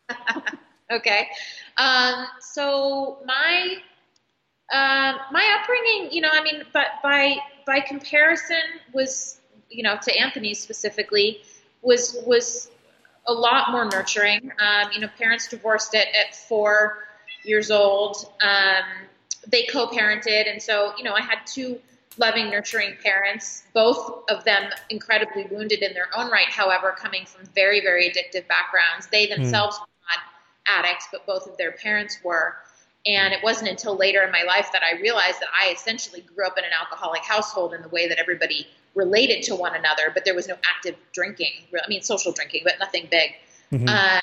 Okay. Um, so my uh, my upbringing, you know, I mean, but by by comparison was, you know, to Anthony specifically, was was a lot more nurturing. Um, you know, parents divorced at, at four years old. Um, they co-parented, and so, you know, I had two loving, nurturing parents, both of them incredibly wounded in their own right, however, coming from very, very addictive backgrounds. They themselves mm. were not addicts, but both of their parents were. And it wasn't until later in my life that I realized that I essentially grew up in an alcoholic household in the way that everybody related to one another, but there was no active drinking. I mean, social drinking, but nothing big. Mm-hmm. Uh,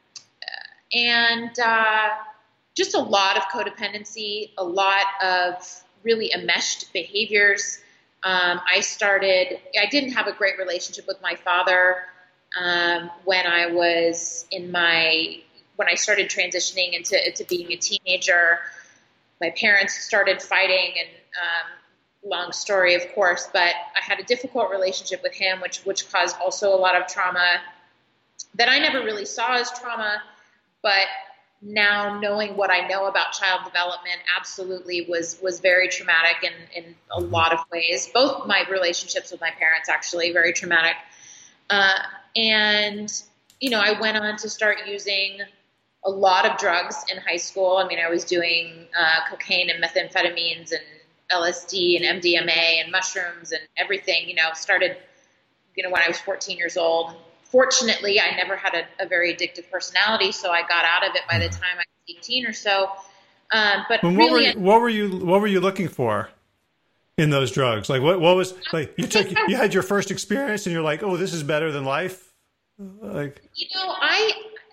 and uh, just a lot of codependency, a lot of really enmeshed behaviors. Um, I started, I didn't have a great relationship with my father um, when I was in my, when I started transitioning into, into being a teenager. My parents started fighting, and um, long story, of course, but I had a difficult relationship with him, which, which caused also a lot of trauma that I never really saw as trauma, but now knowing what I know about child development absolutely was, was very traumatic in, in a lot of ways. Both my relationships with my parents, actually, very traumatic. Uh, and, you know, I went on to start using a lot of drugs in high school. I mean, I was doing uh, cocaine and methamphetamines and L S D and M D M A and mushrooms and everything, you know, started, you know, when I was fourteen years old. Fortunately, I never had a, a very addictive personality, so I got out of it by the time I was eighteen or so. Um, but what, really, were you, what were you what were you looking for in those drugs? Like, what what was like you took you had your first experience and you're like, oh, this is better than life. Like, you know, I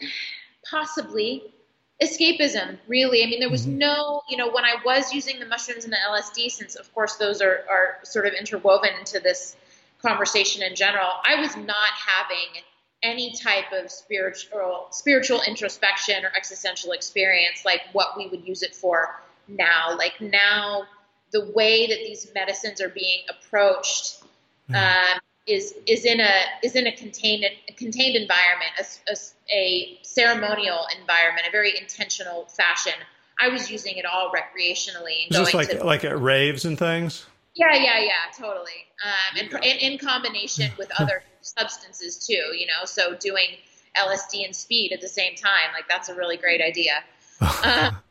possibly escapism. Really, I mean, there was mm-hmm. no, you know, when I was using the mushrooms and the L S D, since of course those are are sort of interwoven into this conversation in general, I was not having any type of spiritual spiritual introspection or existential experience like what we would use it for now. Like now, the way that these medicines are being approached um, is is in a is in a contained a contained environment, a, a, a ceremonial environment, a very intentional fashion. I was using it all recreationally. And is this going like to, like at raves and things? Yeah, yeah, yeah, totally. Um, and, and in combination with other substances too, you know, so doing L S D and speed at the same time, like that's a really great idea. Uh,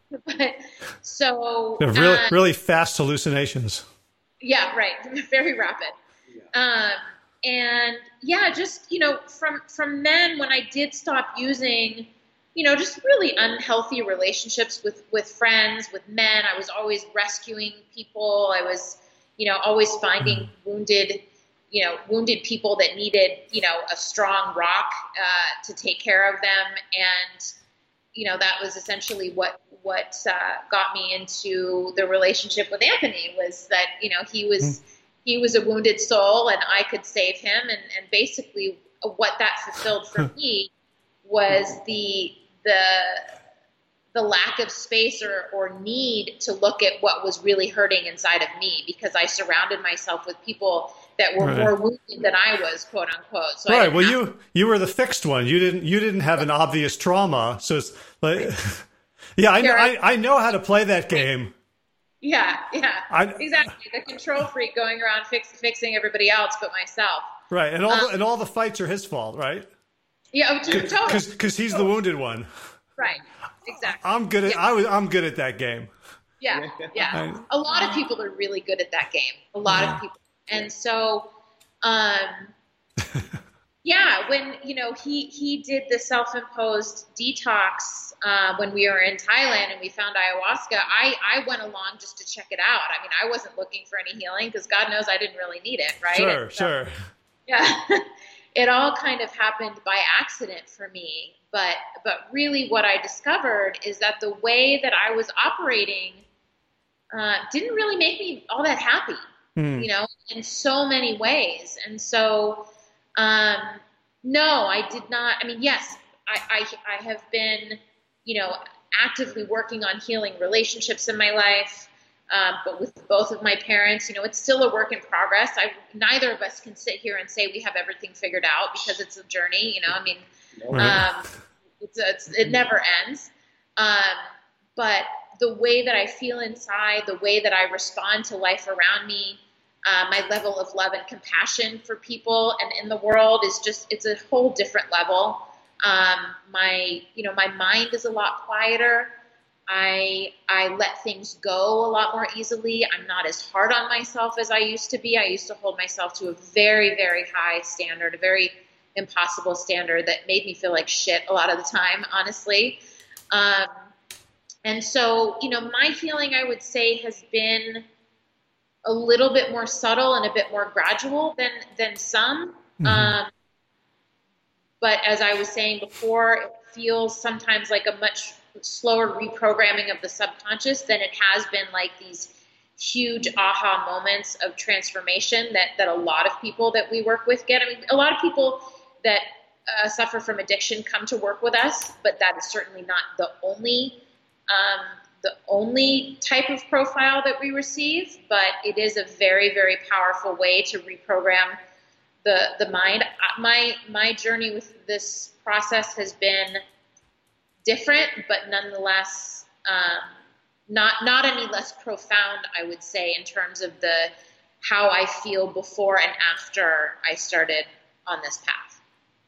but so They're really, uh, really fast hallucinations. yeah, right. Very rapid. Um, and yeah, just, you know, from, from then when I did stop using, you know, just really unhealthy relationships with, with friends, with men, I was always rescuing people. I was, you know, always finding wounded, you know, wounded people that needed, you know, a strong rock, uh, to take care of them. And, you know, that was essentially what, what, uh, got me into the relationship with Anthony, was that, you know, he was, he was a wounded soul and I could save him. And, and basically what that fulfilled for me was the, the, the lack of space or, or need to look at what was really hurting inside of me, because I surrounded myself with people that were right. more wounded than I was, quote unquote. So right. Well, you, you were the fixed one. You didn't, you didn't have an obvious trauma. So it's like, yeah, I know, I, I know how to play that game. Yeah. Yeah, I, exactly. The control freak going around fix, fixing everybody else but myself. Right. And all, um, the, and all the fights are his fault, right? Yeah. Totally. Cause, cause he's the wounded one. Right. Exactly. I'm good at, yeah. I was, I'm good at that game. Yeah. Yeah. A lot of people are really good at that game. A lot yeah. of people. And so, um, yeah, when, you know, he, he did the self-imposed detox, uh, when we were in Thailand and we found ayahuasca, I, I went along just to check it out. I mean, I wasn't looking for any healing because God knows I didn't really need it. Right. Sure. so, sure. Yeah. It all kind of happened by accident for me. But, but really what I discovered is that the way that I was operating, uh, didn't really make me all that happy, mm. you know, in so many ways. And so, um, no, I did not. I mean, yes, I, I, I have been, you know, actively working on healing relationships in my life. Um, but with both of my parents, you know, it's still a work in progress. I, neither of us can sit here and say we have everything figured out because it's a journey, you know, I mean, um, it's, it's, it never ends. Um, but the way that I feel inside, the way that I respond to life around me, uh, my level of love and compassion for people and in the world is just, it's a whole different level. Um, my, you know, my mind is a lot quieter. I, I let things go a lot more easily. I'm not as hard on myself as I used to be. I used to hold myself to a very, very high standard, a very impossible standard that made me feel like shit a lot of the time, honestly. Um, and so, you know, my healing, I would say, has been a little bit more subtle and a bit more gradual than, than some. Mm-hmm. Um, but as I was saying before, it feels sometimes like a much slower reprogramming of the subconscious than it has been like these huge aha moments of transformation that, that a lot of people that we work with get. I mean, a lot of people that uh, suffer from addiction come to work with us, but that is certainly not the only, um, the only type of profile that we receive, but it is a very, very powerful way to reprogram the, the mind. My, my journey with this process has been different, but nonetheless, um, not, not any less profound, I would say, in terms of the, how I feel before and after I started on this path.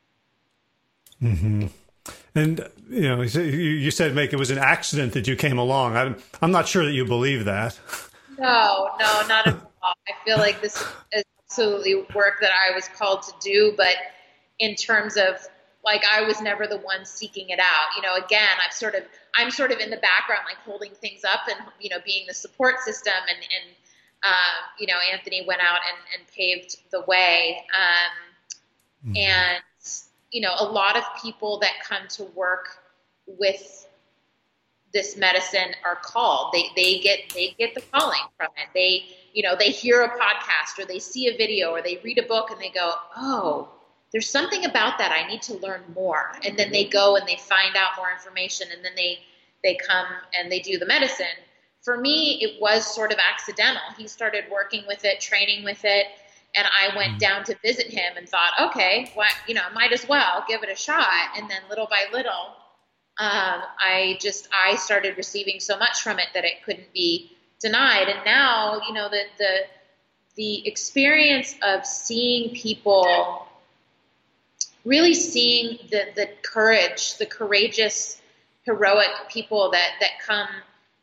Mm-hmm. And, you know, you said, Make, it was an accident that you came along. I'm, I'm not sure that you believe that. No, no, not at all. I feel like this is absolutely work that I was called to do, but in terms of, like, I was never the one seeking it out. You know, again, I'm sort of, I'm sort of in the background, like holding things up and, you know, being the support system. And, and uh, you know, Anthony went out and, and paved the way. Um, mm-hmm. And, you know, a lot of people that come to work with this medicine are called. They, they get, they get the calling from it. They, you know, they hear a podcast or they see a video or they read a book and they go, oh, there's something about that. I need to learn more. And then they go and they find out more information and then they, they come and they do the medicine. For me, it was sort of accidental. He started working with it, training with it. And I went down to visit him and thought, okay, well, you know, might as well give it a shot. And then little by little, um, I just, I started receiving so much from it that it couldn't be denied. And now, you know, the, the, the experience of seeing people, really seeing the, the courage, the courageous, heroic people that, that come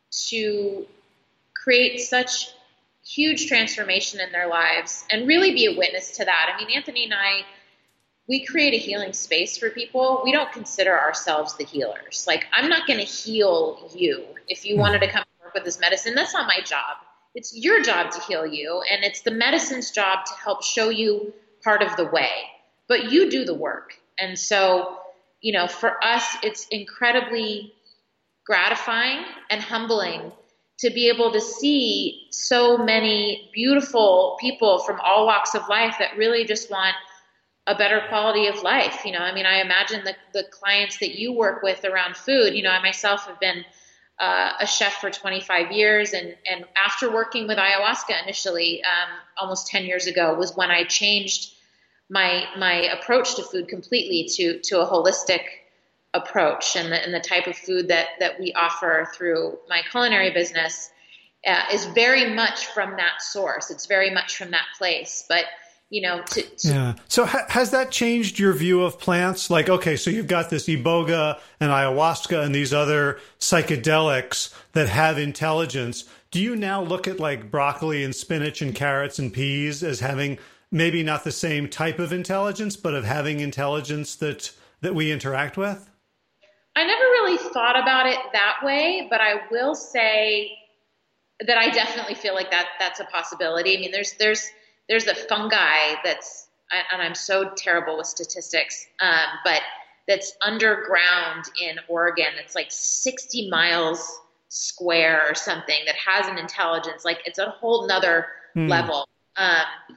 to create such huge transformation in their lives and really be a witness to that. I mean, Anthony and I, we create a healing space for people. We don't consider ourselves the healers. Like, I'm not going to heal you if you wanted to come work with this medicine. That's not my job. It's your job to heal you, and it's the medicine's job to help show you part of the way. But you do the work. And so, you know, for us, it's incredibly gratifying and humbling to be able to see so many beautiful people from all walks of life that really just want a better quality of life. You know, I mean, I imagine the, the clients that you work with around food, you know, I myself have been uh, a chef for twenty-five years. And, and after working with ayahuasca initially, um, almost ten years ago, was when I changed my, my approach to food completely to, to a holistic approach. And the, and the type of food that, that we offer through my culinary business uh, is very much from that source. It's very much from that place. But you know, to, to yeah. So ha- has that changed your view of plants? Like, okay, so you've got this iboga and ayahuasca and these other psychedelics that have intelligence. Do you now look at like broccoli and spinach and carrots and peas as having maybe not the same type of intelligence, but of having intelligence that, that we interact with? I never really thought about it that way, but I will say that I definitely feel like that that's a possibility. I mean, there's, there's, There's a fungi that's, and I'm so terrible with statistics, um, but that's underground in Oregon. It's like sixty miles square or something that has an intelligence. Like, it's a whole nother hmm. level. Um,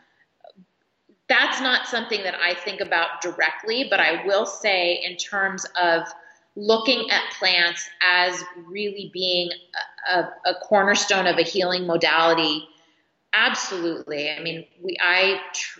that's not something that I think about directly, but I will say in terms of looking at plants as really being a, a, a cornerstone of a healing modality. Absolutely. I mean, we, I,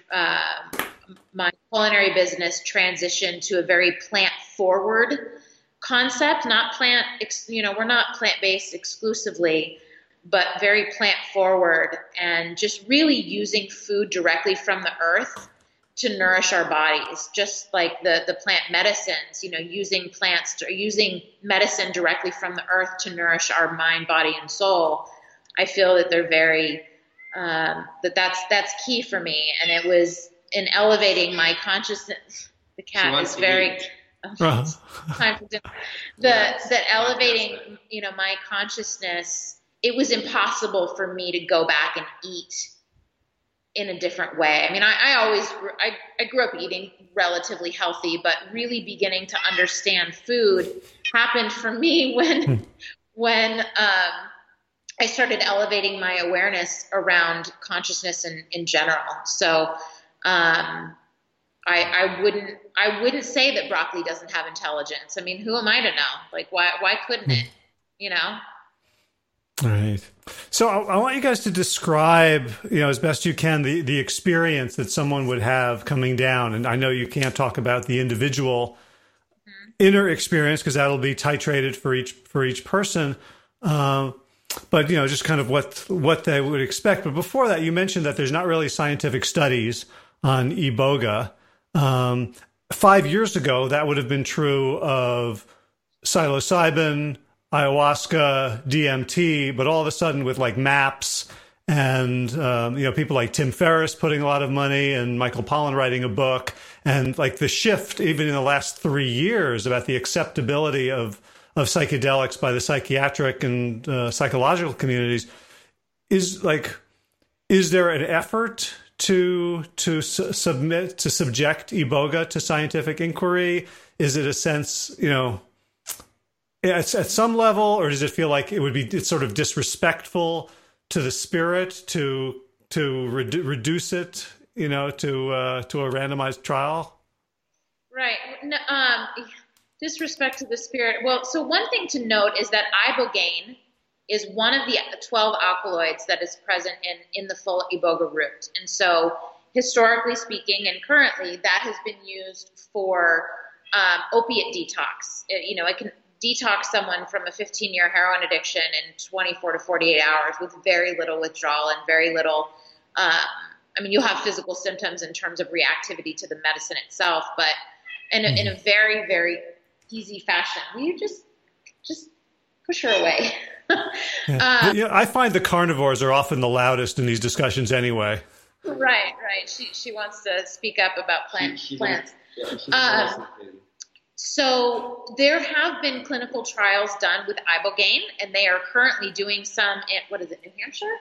uh, my culinary business transitioned to a very plant forward concept, not plant, ex, you know, we're not plant-based exclusively, but very plant forward, and just really using food directly from the earth to nourish our bodies. Just like the, the plant medicines, you know, using plants to, using medicine directly from the earth to nourish our mind, body, and soul. I feel that they're very, Um, that that's, that's key for me. And it was in elevating my consciousness. The cat is very, oh, uh-huh. time for dinner. The, yes. that elevating, you know, my consciousness, it was impossible for me to go back and eat in a different way. I mean, I, I always, I, I grew up eating relatively healthy, but really beginning to understand food happened for me when, when, um, I started elevating my awareness around consciousness in, in general. So um, I, I wouldn't I wouldn't say that broccoli doesn't have intelligence. I mean, who am I to know? Like, why why couldn't it? You know? All right. So I, I want you guys to describe, you know, as best you can, the, the experience that someone would have coming down. And I know you can't talk about the individual mm-hmm. inner experience because that'll be titrated for each for each person. Um, But, you know, just kind of what what they would expect. But before that, you mentioned that there's not really scientific studies on iboga. Um, five years ago, that would have been true of psilocybin, ayahuasca, D M T. But all of a sudden with like MAPS and, um, you know, people like Tim Ferriss putting a lot of money and Michael Pollan writing a book, and like the shift even in the last three years about the acceptability of of psychedelics by the psychiatric and uh, psychological communities is like, is there an effort to to su- submit to subject iboga to scientific inquiry? Is it a sense, you know, at, at some level, or does it feel like it would be it's sort of disrespectful to the spirit to to redu- reduce it, you know, to uh, to a randomized trial? Right. No, um. Disrespect to the spirit. Well, so one thing to note is that ibogaine is one of the twelve alkaloids that is present in, in the full iboga root. And so historically speaking, and currently, that has been used for um, opiate detox. It, you know, it can detox someone from a fifteen-year heroin addiction in twenty-four to forty-eight hours with very little withdrawal and very little, um, I mean, you'll have physical symptoms in terms of reactivity to the medicine itself, but in a, in a very, very easy fashion. Will you just just push her away? Yeah. um, Yeah, I find the carnivores are often the loudest in these discussions anyway. Right, right. She she wants to speak up about plant, She- she's plants. Yeah, she's Um, awesome. So there have been clinical trials done with ibogaine, and they are currently doing some at, what is it, New Hampshire?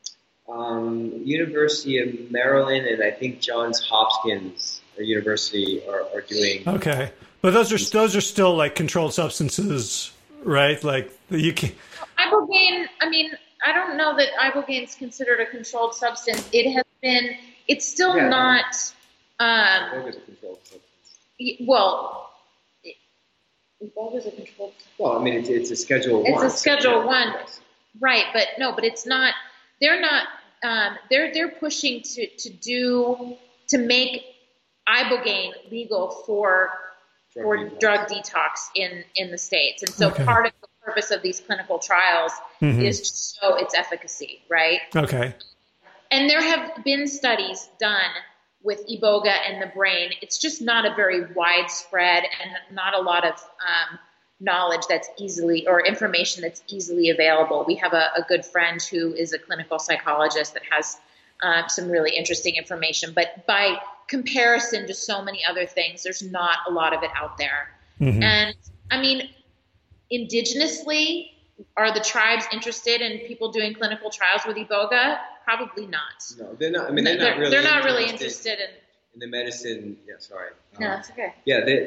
Um, University of Maryland and I think Johns Hopkins University are, are doing. Okay, but those are those are still like controlled substances, right? Like you can. Ibogaine, I mean, I don't know that ibogaine is considered a controlled substance. It has been, it's still Yeah. not, um, Iboga's a controlled substance. y- well, it- Iboga is a controlled substance. Well, I mean, it's, it's a Schedule It's One. a Schedule so- One. Yes. Right, but no, but it's not. They're not. Um, they're they're pushing to to do to make ibogaine legal for Drug for detox. drug detox in in the states, and so Okay. part of the purpose of these clinical trials Mhm. is to show its efficacy, right? Okay. And there have been studies done with iboga and the brain. It's just not a very widespread and not a lot of um, knowledge that's easily or information that's easily available. We have a, a good friend who is a clinical psychologist that has uh, some really interesting information, but by comparison to so many other things, there's not a lot of it out there. Mhm. And I mean, indigenously, are the tribes interested in people doing clinical trials with iboga? Probably not. No, they're not. I mean, they're, they're, not really. they're not really interested in. in the medicine. Yeah, sorry. No, Um, that's okay. Yeah, the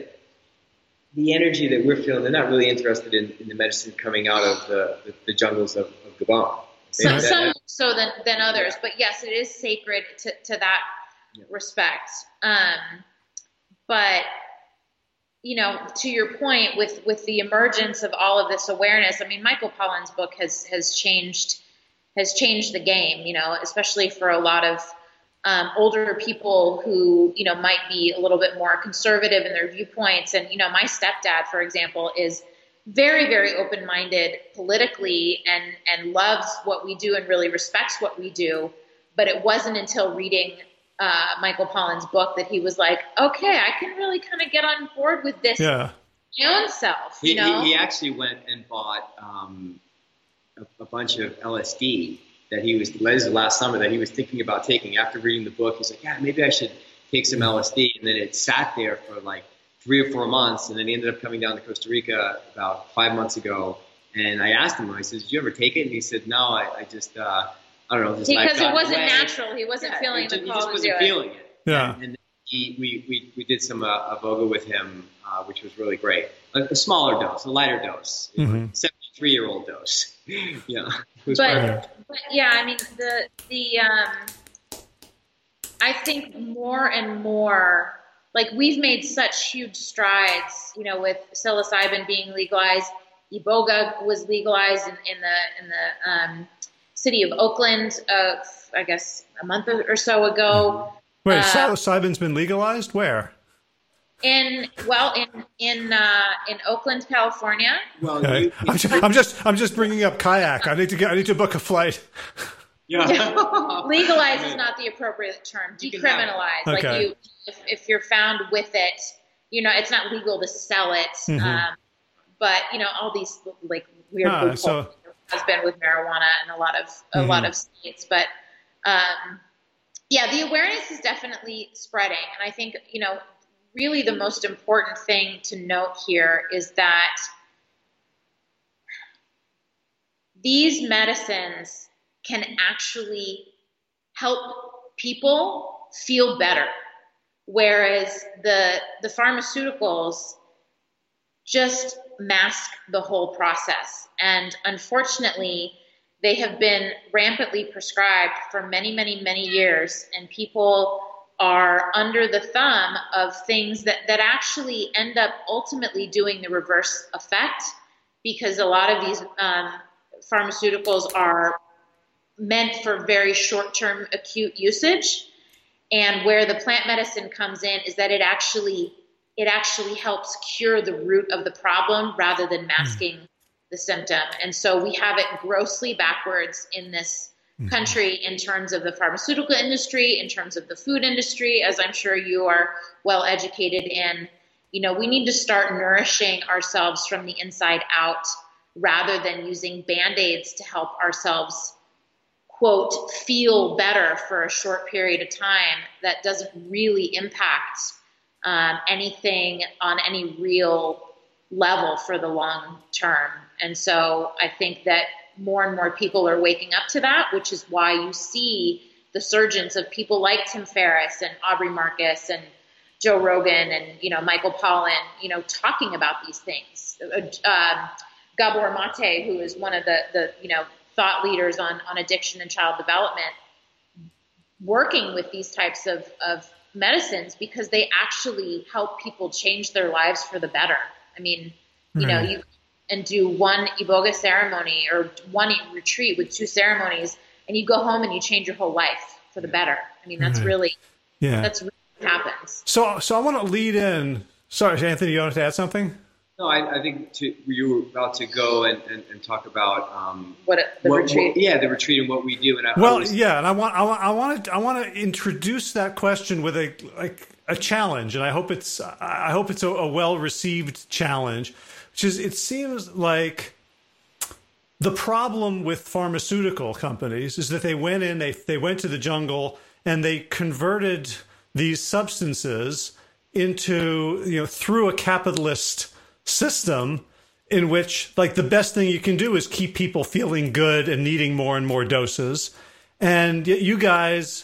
the energy that we're feeling, they're not really interested in, in the medicine coming out of the, the, the jungles of, of Gabon. They- Some, that- some more so than, than others, but yes, it is sacred to, to that Yeah. respect. Um, but you know, to your point, with with the emergence of all of this awareness, I mean, Michael Pollan's book has has changed has changed the game. You know, especially for a lot of um, older people who, you know, might be a little bit more conservative in their viewpoints. And, you know, my stepdad, for example, is very, very open-minded politically and, and loves what we do and really respects what we do. But it wasn't until reading uh, Michael Pollan's book that he was like, okay, I can really kind of get on board with this Yeah. my own self, He, you know? he, he actually went and bought um, a, a bunch of L S D that he was, this was last summer, that he was thinking about taking. After reading the book, he's like, yeah, maybe I should take some L S D. And then it sat there for like three or four months. And then he ended up coming down to Costa Rica about five months ago. And I asked him, I said, did you ever take it? And he said, no, I, I just, uh, I don't know. Just life Because it got wasn't away. natural. He wasn't Yeah, feeling he the just, he call just to wasn't do it. feeling it. Yeah. And, and then he, we, we, we did some uh, Avoga with him, uh, which was really great. A, a smaller dose, a lighter dose, Mhm. seventy-three-year-old dose. yeah. It was But, perfect. but yeah, I mean, the the um, I think more and more, like we've made such huge strides, you know, with psilocybin being legalized. Iboga was legalized in, in the in the um, city of Oakland, uh, I guess a month or so ago. Wait, Uh, psilocybin's been legalized? Where? In well, in in uh, in Oakland, California. Well, Okay. you, I'm, just, I'm just I'm just bringing up kayak. I need to get I need to book a flight. yeah. Legalize is not the appropriate term. You can have it. Decriminalize, like Okay. you, if, if you're found with it, you know, it's not legal to sell it. Mhm. Um, but you know, all these like weird Ah, loopholes so- has been with marijuana in a lot of a lot Mhm. of states. But um, yeah, the awareness is definitely spreading, and I think you know, really the most important thing to note here is that these medicines can actually help people feel better, whereas the the pharmaceuticals just mask the whole process. And unfortunately, they have been rampantly prescribed for many, many, many years, and people are under the thumb of things that, that actually end up ultimately doing the reverse effect, because a lot of these um, pharmaceuticals are meant for very short-term acute usage. And where the plant medicine comes in is that it actually it actually helps cure the root of the problem rather than masking the symptom. And so we have it grossly backwards in this country in terms of the pharmaceutical industry, in terms of the food industry, as I'm sure you are well educated in. You know, we need to start nourishing ourselves from the inside out rather than using Band-Aids to help ourselves, quote, feel better for a short period of time that doesn't really impact um, anything on any real level for the long term. And so I think that more and more people are waking up to that, which is why you see the surgence of people like Tim Ferriss and Aubrey Marcus and Joe Rogan and, you know, Michael Pollan, you know, talking about these things. Uh, Gabor Mate, who is one of the, the you know, thought leaders on, on addiction and child development, working with these types of, of medicines because they actually help people change their lives for the better. I mean, you know, you and do one Iboga ceremony or one retreat with two ceremonies, and you go home and you change your whole life for the better. I mean, that's really, yeah, that's really what happens. So, so I want to lead in. Sorry, Anthony, you wanted to add something? No, I, I think to, you were about to go and, and, and talk about um, what the what, retreat. What, yeah, the retreat and what we do. And I, well, I was, yeah, and I want I want I want to I want to introduce that question with a like a challenge, and I hope it's I hope it's a, a well received challenge, which is it seems like the problem with pharmaceutical companies is that they went in they they went to the jungle and they converted these substances into, you know, through a capitalist system in which, like, the best thing you can do is keep people feeling good and needing more and more doses. And yet you guys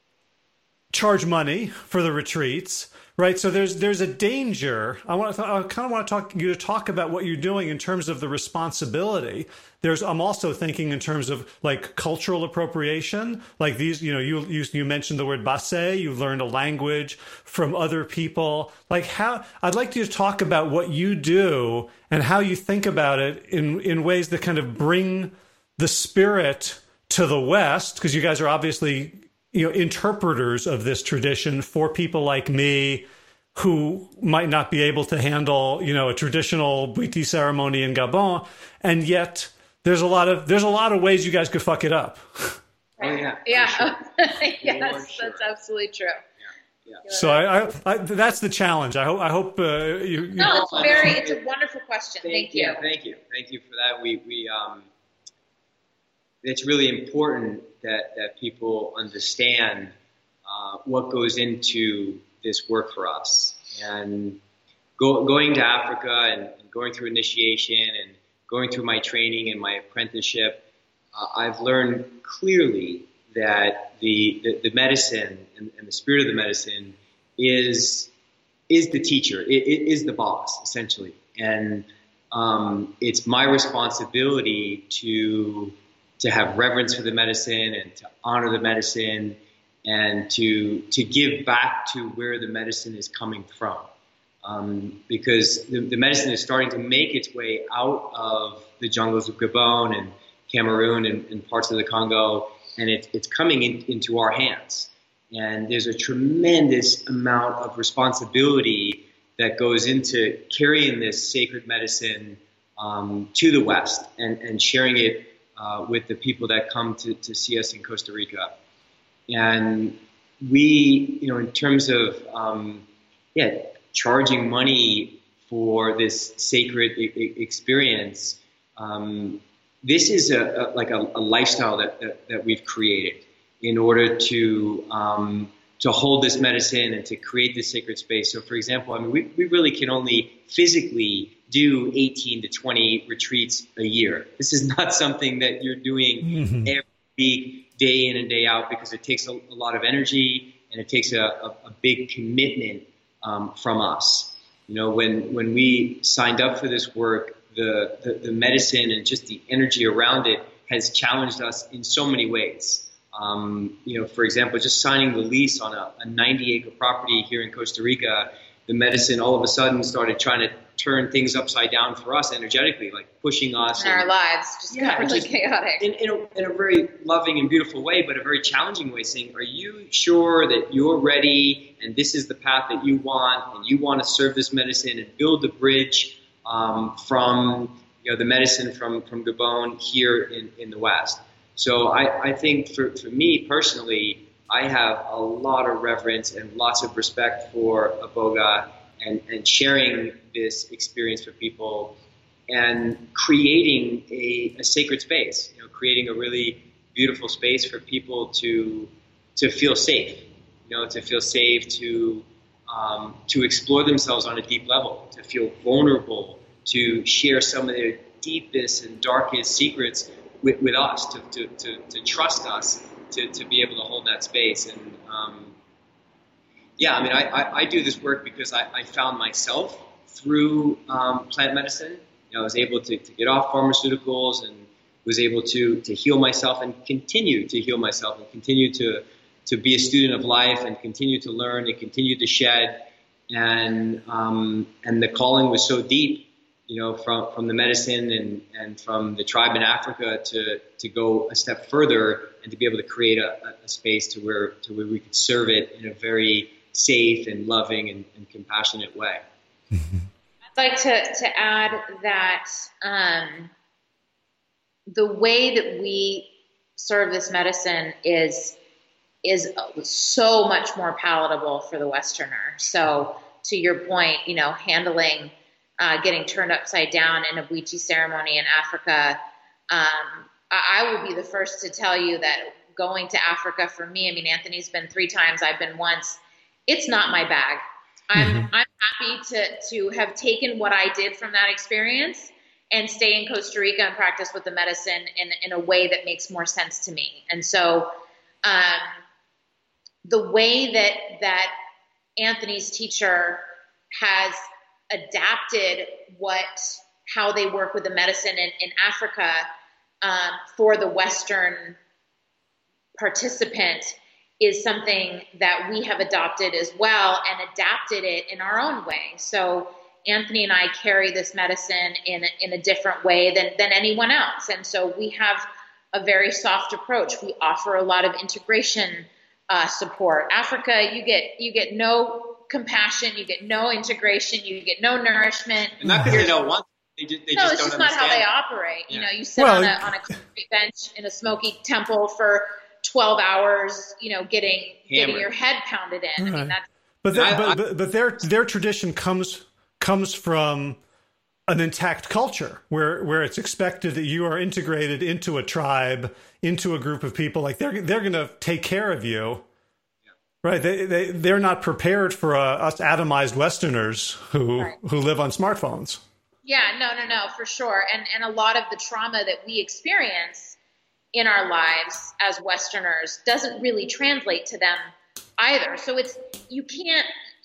charge money for the retreats, right? So there's there's a danger. I want to I kind of want to talk you to talk about what you're doing in terms of the responsibility. There's I'm also thinking in terms of like cultural appropriation, like these, you know, you you, you mentioned the word Basé, you've learned a language from other people. Like how I'd like you to talk about what you do and how you think about it in in ways that kind of bring the spirit to the West, because you guys are obviously, you know, interpreters of this tradition for people like me who might not be able to handle, you know, a traditional Bwiti ceremony in Gabon, and yet there's a lot of there's a lot of ways you guys could fuck it up. Oh yeah, yeah, sure. yes, sure. that's absolutely true. Yeah. So I, I, I, that's the challenge. I hope, I hope uh, you. you no, it's very, it's a wonderful question. Thank, thank you. Yeah, thank you, thank you for that. We, we, um, it's really important that that people understand uh, what goes into this work for us, and go, going to Africa and, and going through initiation and going through my training and my apprenticeship, uh, I've learned clearly that the, the, the medicine and, and the spirit of the medicine is is the teacher, it, it is the boss, essentially. And um, it's my responsibility to to have reverence for the medicine and to honor the medicine and to to give back to where the medicine is coming from. Um, because the, the medicine is starting to make its way out of the jungles of Gabon and Cameroon and, and parts of the Congo, and it, it's coming in, into our hands. And there's a tremendous amount of responsibility that goes into carrying this sacred medicine um, to the West and, and sharing it uh, with the people that come to, to see us in Costa Rica. And we, you know, in terms of, um, yeah, charging money for this sacred I- experience, um, this is a, a like a, a lifestyle that, that, that we've created in order to um, to hold this medicine and to create this sacred space. So, for example, I mean, we, we really can only physically do eighteen to twenty retreats a year. This is not something that you're doing mm-hmm. every week, day in and day out, because it takes a, a lot of energy and it takes a, a, a big commitment um, from us. You know, when when we signed up for this work, the, the, the medicine and just the energy around it has challenged us in so many ways. Um, you know, for example, just signing the lease on a, a ninety acre property here in Costa Rica, the medicine all of a sudden started trying to turn things upside down for us energetically, like pushing us. In and, our lives, just yeah, got really just chaotic. In, in, a, in a very loving and beautiful way, but a very challenging way, saying, are you sure that you're ready and this is the path that you want and you want to serve this medicine and build the bridge um, from, you know, the medicine from, from Gabon here in, in the West? So I, I think for, for me personally, I have a lot of reverence and lots of respect for Iboga and, and sharing this experience with people. and creating a, a sacred space, you know, creating a really beautiful space for people to to feel safe, you know, to feel safe, to um, to explore themselves on a deep level, to feel vulnerable, to share some of their deepest and darkest secrets with, with us, to, to, to, to trust us, to, to be able to hold that space. And um, yeah, I mean, I, I, I do this work because I, I found myself through um, plant medicine. You know, I was able to, to get off pharmaceuticals and was able to to heal myself and continue to heal myself and continue to to be a student of life and continue to learn and continue to shed. And um, and the calling was so deep, you know, from, from the medicine and, and from the tribe in Africa to, to go a step further and to be able to create a, a space to where to where we could serve it in a very safe and loving and, and compassionate way. I'd like to, to add that um, the way that we serve this medicine is is so much more palatable for the Westerner. So to your point, you know, handling uh, getting turned upside down in a Bwiti ceremony in Africa, um, I, I will be the first to tell you that going to Africa for me, I mean, Anthony's been three times, I've been once, it's not my bag. I'm, mm-hmm. I'm happy to, to have taken what I did from that experience and stay in Costa Rica and practice with the medicine in, in a way that makes more sense to me. And so um, the way that, that Anthony's teacher has adapted what, how they work with the medicine in, in Africa um, for the Western participant is something that we have adopted as well and adapted it in our own way. So Anthony and I carry this medicine in, in a different way than, than anyone else. And so we have a very soft approach. We offer a lot of integration uh, support. Africa, you get, you get no compassion, you get no integration, you get no nourishment. And not because they don't want They just, they no, just it's don't just not how they it. operate. Yeah. You know, you sit well, on a on a concrete bench in a smoky temple for twelve hours, you know, getting hammered. getting your head pounded in. Right. I mean, that's but, the, I, but, I, but their their tradition comes comes from an intact culture where where it's expected that you are integrated into a tribe, into a group of people. Like they're they're going to take care of you. Right, they they they're not prepared for uh, us atomized Westerners who right. who live on smartphones. Yeah, no, no, no, for sure, and and a lot of the trauma that we experience in our lives as Westerners doesn't really translate to them either. So it's you can't.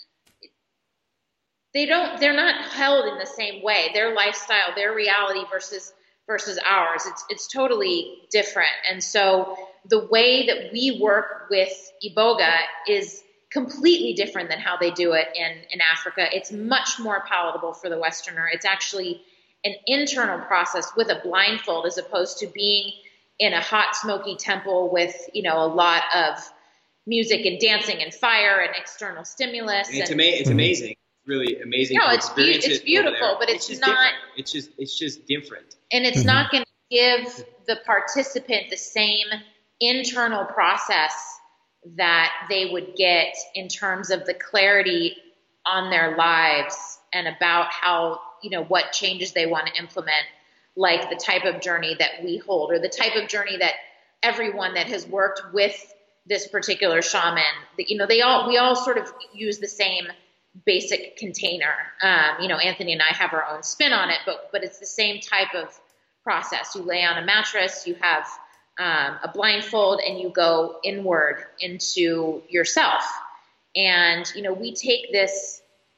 They don't. They're not held in the same way. Their lifestyle, their reality versus versus ours. It's it's totally different, and so the way that we work with Iboga is completely different than how they do it in, in Africa. It's much more palatable for the Westerner. It's actually an internal process with a blindfold as opposed to being in a hot, smoky temple with, you know, a lot of music and dancing and fire and external stimulus. And it's, and, ama- it's amazing. It's really amazing no, to it's experience be- it's it beautiful, but it's, it's not. Different. It's just it's just different. And it's mm-hmm. not going to give the participant the same internal process that they would get in terms of the clarity on their lives and about how, you know, what changes they want to implement, like the type of journey that we hold or the type of journey that everyone that has worked with this particular shaman, that, you know, they all, we all sort of use the same basic container. Um, you know, Anthony and I have our own spin on it, but, but it's the same type of process. You lay on a mattress, you have Um, a blindfold, and you go inward into yourself. And, you know, we take this,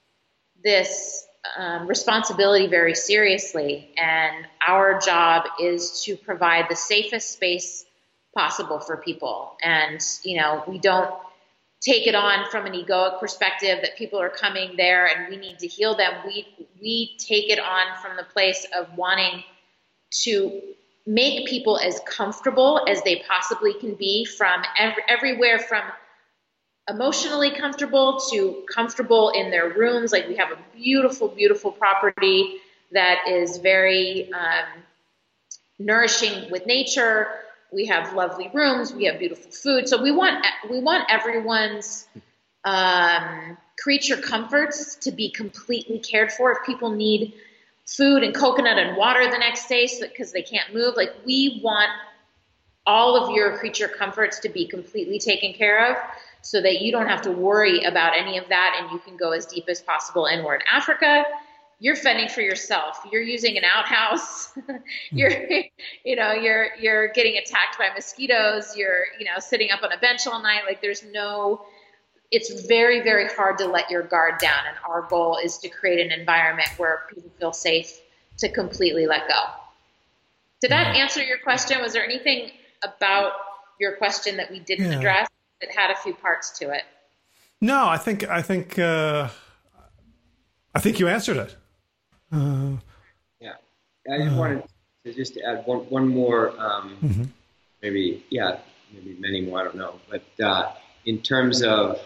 this um, responsibility very seriously. And our job is to provide the safest space possible for people. And, you know, we don't take it on from an egoic perspective that people are coming there and we need to heal them. We, we take it on from the place of wanting to make people as comfortable as they possibly can be, from every, everywhere from emotionally comfortable to comfortable in their rooms. Like we have a beautiful, beautiful property that is very um, nourishing with nature. We have lovely rooms. We have beautiful food. So we want we want everyone's um, creature comforts to be completely cared for. If people need food and coconut and water the next day so because they can't move. Like, we want all of your creature comforts to be completely taken care of so that you don't have to worry about any of that and you can go as deep as possible inward. Africa, you're fending for yourself. You're using an outhouse. you're, you know, you're, you're getting attacked by mosquitoes. You're, you know, sitting up on a bench all night. Like, there's no, it's very, very hard to let your guard down. And our goal is to create an environment where people feel safe to completely let go. Did that answer your question? Was there anything about your question that we didn't yeah. address that had a few parts to it? No, I think, I think, uh, I think you answered it. Uh, yeah. I just uh, wanted to just add one, one more, um, mm-hmm. maybe, yeah, maybe many more, I don't know. But uh, in terms of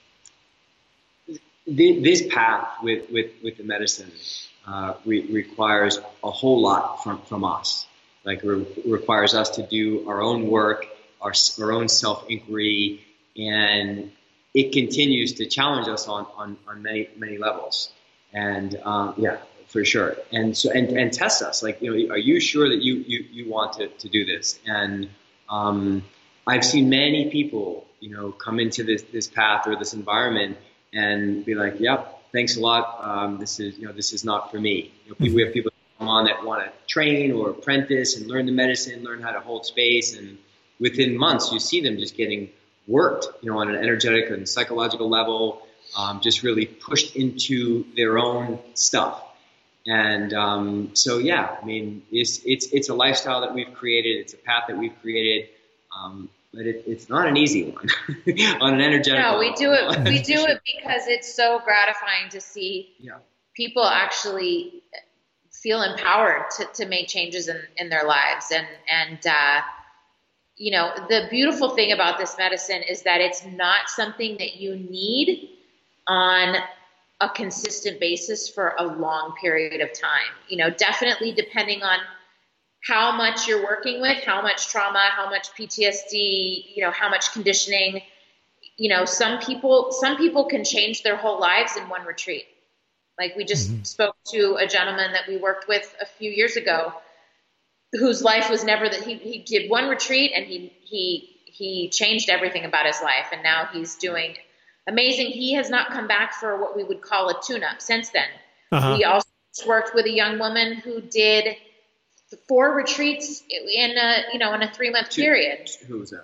th- this path with, with, with the medicine uh, re- requires a whole lot from, from us. Like, re- requires us to do our own work, our, our own self-inquiry, and it continues to challenge us on, on, on many, many levels. And um, yeah, for sure. And so, and, and test us, like, you know, are you sure that you, you, you want to, to do this? And um, I've seen many people, you know, come into this, this path or this environment and be like, yep, thanks a lot. Um, this is, you know, this is not for me. You know, we have people come on that want to train or apprentice and learn the medicine, learn how to hold space. And within months, you see them just getting worked, you know, on an energetic and psychological level, um, just really pushed into their own stuff. And um, so, yeah, I mean, it's, it's, it's a lifestyle that we've created. It's a path that we've created. Um, but it, it's not an easy one on an energetic No, level. we do it. We do it because it's so gratifying to see yeah. people actually feel empowered to, to make changes in, in their lives. And, and, uh, you know, the beautiful thing about this medicine is that it's not something that you need on a consistent basis for a long period of time. You know, definitely depending on how much you're working with, how much trauma, how much P T S D, you know, how much conditioning. You know, some people, some people can change their whole lives in one retreat. Like, we just mm-hmm. spoke to a gentleman that we worked with a few years ago, whose life was never that he, he did one retreat and he, he, he changed everything about his life. And now he's doing amazing. He has not come back for what we would call a tune-up since then. Uh-huh. We also worked with a young woman who did four retreats in a, you know, in a three month period. Who was that?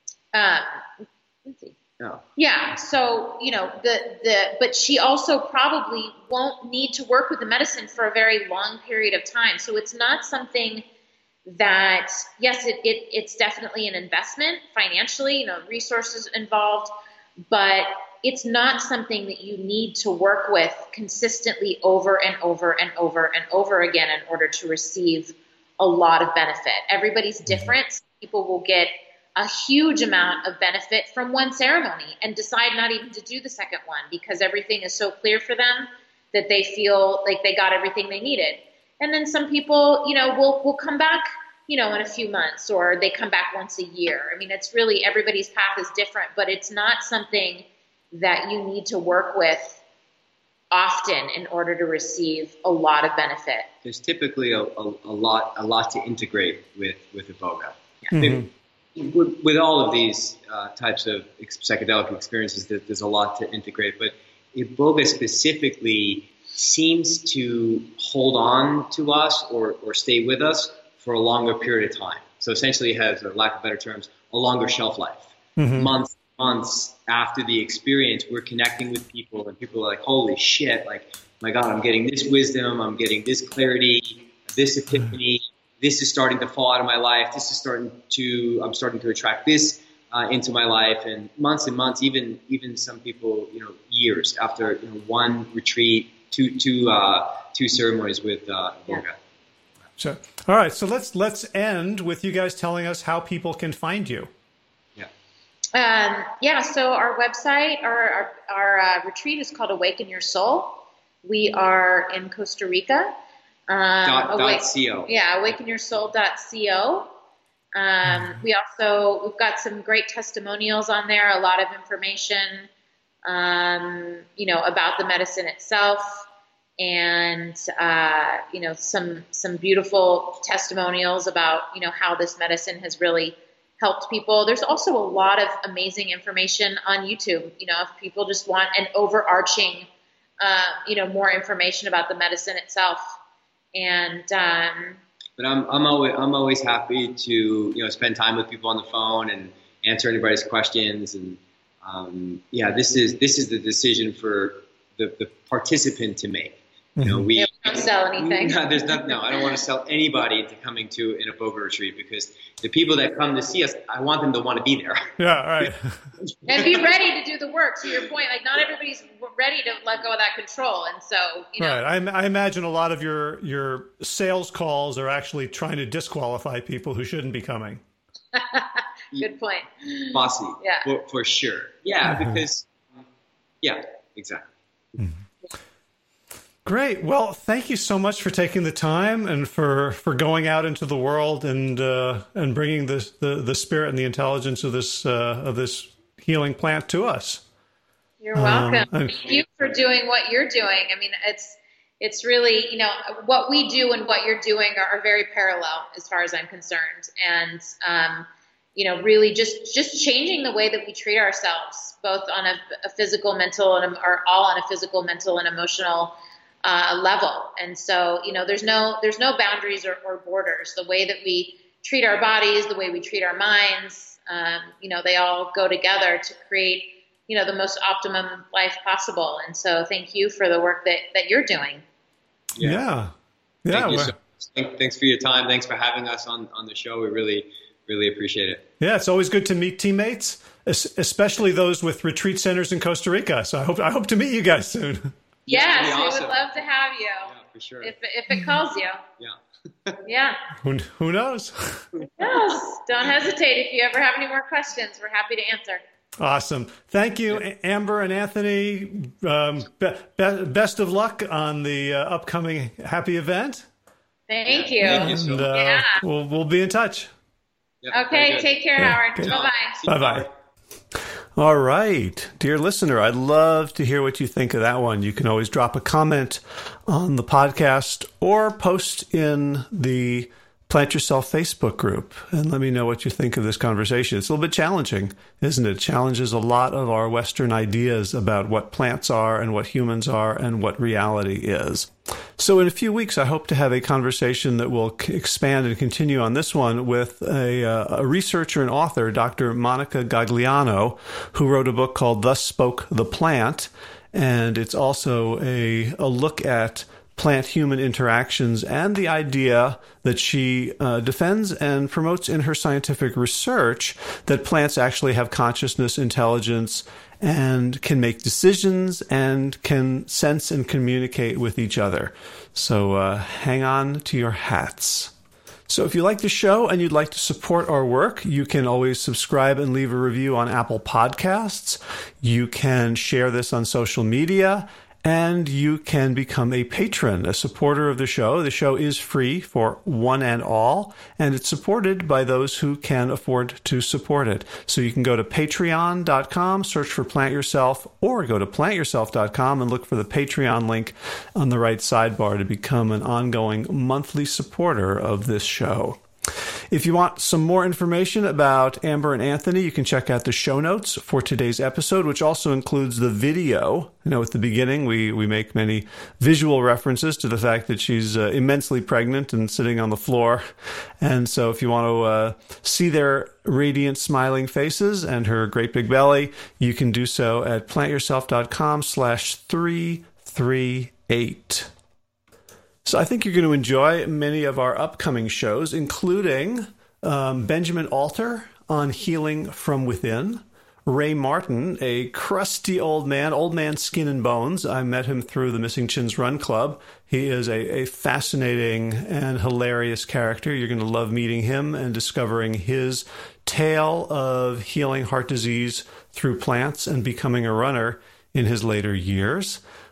Um, let's see. Oh. Yeah. So, you know, the, the, but she also probably won't need to work with the medicine for a very long period of time. So it's not something that, yes, it, it it's definitely an investment financially, you know, resources involved, but it's not something that you need to work with consistently over and over and over and over again in order to receive a lot of benefit. Everybody's different. Some people will get a huge amount of benefit from one ceremony and decide not even to do the second one because everything is so clear for them that they feel like they got everything they needed. And then some people, you know, will will come back, you know, in a few months, or they come back once a year. I mean, it's really, everybody's path is different, but it's not something that you need to work with often in order to receive a lot of benefit. There's typically a, a, a lot a lot to integrate with with Iboga. Yeah. Mm-hmm. With, with all of these uh, types of ex- psychedelic experiences, there's a lot to integrate, but Iboga specifically seems to hold on to us or, or stay with us for a longer period of time. So essentially it has, for lack of better terms, a longer shelf life. Mm-hmm. Months, months after the experience, we're connecting with people and people are like, holy shit, like, my God, I'm getting this wisdom, I'm getting this clarity, this epiphany, this is starting to fall out of my life, this is starting to, I'm starting to attract this uh, into my life, and months and months, even even some people, you know, years after, you know, one retreat, two two uh, two ceremonies with uh, Iboga. Yeah. So, all right, so let's let's end with you guys telling us how people can find you. Yeah. Um, yeah. So our website, our our, our uh, retreat is called Awaken Your Soul. We are in Costa Rica. Um, dot, awake, dot co. Yeah, awaken your soul dot co. Um, we also, we've got some great testimonials on there, a lot of information, um, you know, about the medicine itself. and uh, you know, some some beautiful testimonials about, you know, how this medicine has really helped people. There's also a lot of amazing information on YouTube. You know, if people just want an overarching, uh, you know, more information about the medicine itself. And um, but I'm I'm always I'm always happy to, you know, spend time with people on the phone and answer anybody's questions. And um, yeah, this is this is the decision for the, the participant to make. You know, we yeah, we don't sell anything. No, there's not, no, I don't want to sell anybody into coming to an Iboga retreat, because the people that come to see us, I want them to want to be there. Yeah, right. And be ready to do the work. To your point, like not everybody's ready to let go of that control, and so you know. Right. I, I imagine a lot of your your sales calls are actually trying to disqualify people who shouldn't be coming. Good point. Bossy. Yeah. For, for sure. Yeah, Mm-hmm. because. Yeah, exactly. Mm-hmm. Great. Well, thank you so much for taking the time and for, for going out into the world and uh, and bringing the, the the spirit and the intelligence of this uh, of this healing plant to us. You're welcome. Um, and- Thank you for doing what you're doing. I mean, it's it's really, you know, what we do and what you're doing are, are very parallel as far as I'm concerned, and um, you know, really just just changing the way that we treat ourselves, both on a, a physical, mental, and or all on a physical, mental, and emotional Uh, level. And so, you know, there's no there's no boundaries or, or borders. The way that we treat our bodies, the way we treat our minds, um, you know, they all go together to create, you know, the most optimum life possible. And so thank you for the work that, that you're doing. Yeah. Yeah. yeah Thank you so much. Thanks for your time. Thanks for having us on, on the show. We really, really appreciate it. Yeah, it's always good to meet teammates, especially those with retreat centers in Costa Rica. So I hope I hope to meet you guys soon. Yes, awesome. we would love to have you. Yeah, for sure. If, if it calls you. Yeah. Yeah. Who, who knows? Who knows? Don't hesitate. If you ever have any more questions, we're happy to answer. Awesome. Thank you, yeah. Amber and Anthony. Um, be, be, best of luck on the uh, upcoming happy event. Thank you. Thank you so And, uh, yeah. We'll, we'll be in touch. Yeah, okay. Take care, yeah. Howard. Okay. Bye-bye. Bye-bye. All right. Dear listener, I'd love to hear what you think of that one. You can always drop a comment on the podcast or post in the Plant Yourself Facebook group and let me know what you think of this conversation. It's a little bit challenging, isn't it? It challenges a lot of our Western ideas about what plants are and what humans are and what reality is. So in a few weeks, I hope to have a conversation that will c- expand and continue on this one with a, uh, a researcher and author, Doctor Monica Gagliano, who wrote a book called Thus Spoke the Plant. And it's also a, a look at plant-human interactions and the idea that she uh, defends and promotes in her scientific research that plants actually have consciousness, intelligence, and can make decisions and can sense and communicate with each other. So uh, hang on to your hats. So if you like the show and you'd like to support our work, you can always subscribe and leave a review on Apple Podcasts. You can share this on social media. And you can become a patron, a supporter of the show. The show is free for one and all, and it's supported by those who can afford to support it. So you can go to patreon dot com, search for Plant Yourself, or go to plant yourself dot com and look for the Patreon link on the right sidebar to become an ongoing monthly supporter of this show. If you want some more information about Amber and Anthony, you can check out the show notes for today's episode, which also includes the video. You know, at the beginning, we, we make many visual references to the fact that she's uh, immensely pregnant and sitting on the floor. And so if you want to uh, see their radiant, smiling faces and her great big belly, you can do so at plant yourself dot com slash three three eight. So I think you're going to enjoy many of our upcoming shows, including um, Benjamin Alter on Healing from Within, Ray Martin, a crusty old man, old man skin and bones. I met him through the Missing Chins Run Club. He is a, a fascinating and hilarious character. You're going to love meeting him and discovering his tale of healing heart disease through plants and becoming a runner in his later years.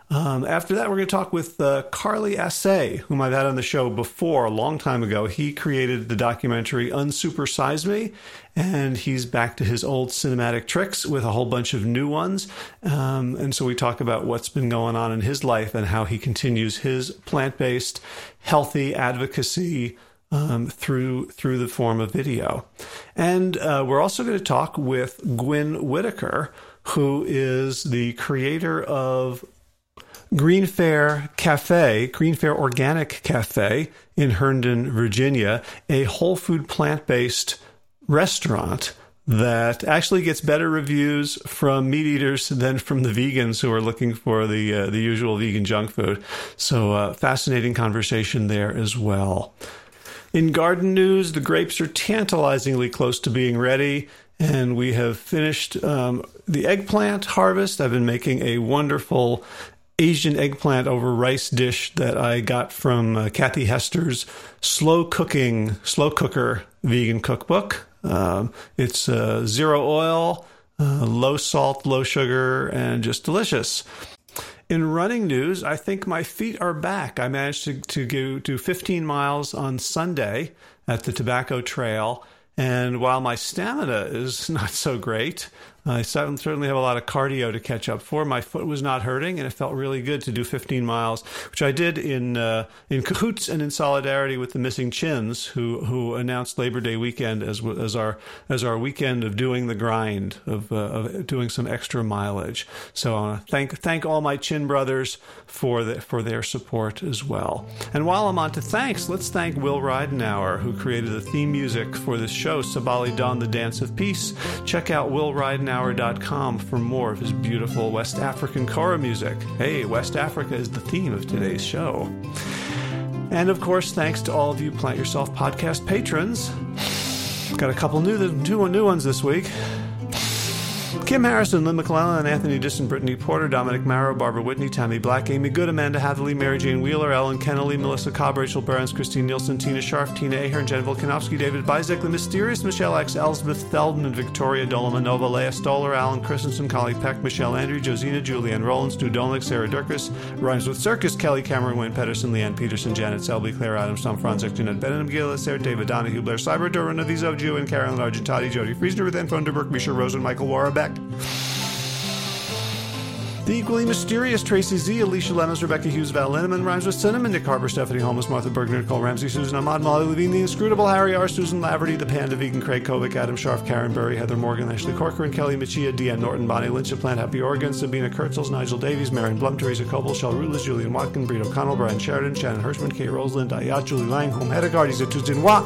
Um, after that, we're going to talk with uh, Carly Assay, whom I've had on the show before a long time ago. He created the documentary Unsuper Size Me, and he's back to his old cinematic tricks with a whole bunch of new ones. Um, and so we talk about what's been going on in his life and how he continues his plant-based, healthy advocacy um, through through the form of video. And uh, we're also going to talk with Gwyn Whitaker, who is the creator of Green Fair Cafe, Green Fair Organic Cafe in Herndon, Virginia, a whole food plant-based restaurant that actually gets better reviews from meat eaters than from the vegans who are looking for the uh, the usual vegan junk food. So uh, fascinating conversation there as well. In garden news, the grapes are tantalizingly close to being ready, and we have finished um, the eggplant harvest. I've been making a wonderful Asian eggplant over rice dish that I got from uh, Kathy Hester's slow cooking, slow cooker vegan cookbook. Um, it's uh, zero oil, uh, low salt, low sugar, and just delicious. In running news, I think my feet are back. I managed to, to go do fifteen miles on Sunday at the Tobacco Trail. And while my stamina is not so great, I certainly have a lot of cardio to catch up for. My foot was not hurting, and it felt really good to do fifteen miles, which I did in uh, in cahoots and in solidarity with the Missing Chins, who who announced Labor Day weekend as as our as our weekend of doing the grind, of, uh, of doing some extra mileage. So I want to thank thank all my Chin brothers for the, for their support as well. And while I'm on to thanks, let's thank Will Ridenauer, who created the theme music for this show, Sabali Dawn, the Dance of Peace. Check out Will Ridenauer dot com for more of his beautiful West African kora music. Hey, West Africa is the theme of today's show. And of course, thanks to all of you Plant Yourself podcast patrons. Got a couple new, two new ones this week. Kim Harrison, Lynn McClellan, Anthony Disson, Brittany Porter, Dominic Marrow, Barbara Whitney, Tammy Black, Amy Good, Amanda Hatherley, Mary Jane Wheeler, Ellen Kennelly, Melissa Cobb, Rachel Burns, Christine Nielsen, Tina Scharf, Tina Ahern, Jen Volkanovsky, David Bizek, The Mysterious, Michelle X, Elsbeth Theldon, and Victoria Dolomanova, Leah Stoller, Alan Christensen, Collie Peck, Michelle Andrew, Josina, Julianne Rollins, Stu Dolnick, Sarah Durkis, Rhymes with Circus, Kelly Cameron, Wayne Pedersen, Leanne Peterson, Janet Selby, Claire Adams, Tom Franzik, Jeanette Benham, Gila, Sarah David Donahue, Blair Cyber, Doran Avizo, Jew, and Carolyn Argentati, Jody Friesner, with Anne Funderburg, Misha Rosen, Michael Warbeck. The equally mysterious Tracy Z, Alicia Lemmons, Rebecca Hughes, Val Linneman, Rhymes with Cinnamon, Nick Harper, Stephanie Holmes, Martha Bergner, Nicole Ramsey, Susan Ahmad, Molly Levine, The Inscrutable, Harry R., Susan Laverty, The Panda Vegan, Craig Kovic, Adam Scharf, Karen Burry, Heather Morgan, Ashley Corcoran, Kelly Machia, Deanne Norton, Bonnie Lynch of Plant Happy Oregon, Sabina Kurtzels, Nigel Davies, Marion Blum, Teresa Coble, Shell Rutledge, Julian Watkin, Breed O'Connell, Brian Sheridan, Shannon Hirschman, Kate Roseland, Ayat, Julie Lang, Home Hedegaard, Izatus Dinois,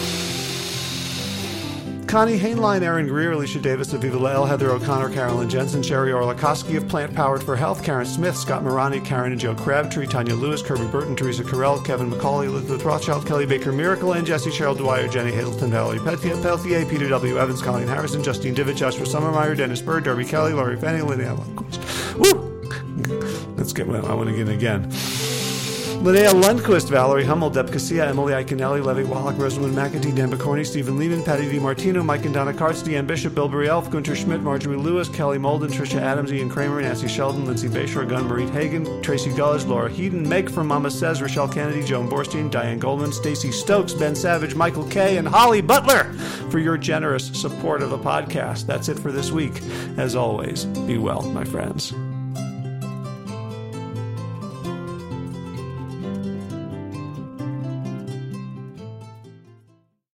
Connie Hainline, Aaron Greer, Alicia Davis, Aviva Lael, Heather O'Connor, Carolyn Jensen, Sherry Orlikoski of Plant Powered for Health, Karen Smith, Scott Morani, Karen and Joe Crabtree, Tanya Lewis, Kirby Burton, Teresa Carell, Kevin McCauley, Elizabeth Rothschild, Kelly Baker Miracle, and Jesse Cheryl Dwyer, Jenny Hazelton, Valerie Peltier, Peter W. Evans, Colleen Harrison, Justine Divich, Joshua Summermeyer, Dennis Bird, Darby Kelly, Laurie Fanning, Lydia Lundquist. Woo! Let's get, I want to get it again. Linnea Lundquist, Valerie Hummel, Deb Casilla, Emily Iaconelli, Levy Wallach, Rosamund McAtee, Dan Bacorny, Stephen Lehman, Patty DiMartino, Mike and Donna Kartz, Deanne Bishop, Bill Burry Elf, Gunter Schmidt, Marjorie Lewis, Kelly Molden, Tricia Adams, Ian Kramer, Nancy Sheldon, Lindsay Bayshore, Gunn Marie Hagan, Tracy Gullidge, Laura Heaton, Meg from Mama Says, Rochelle Kennedy, Joan Borstein, Diane Goldman, Stacy Stokes, Ben Savage, Michael Kay, and Holly Butler for your generous support of the podcast. That's it for this week. As always, be well, my friends.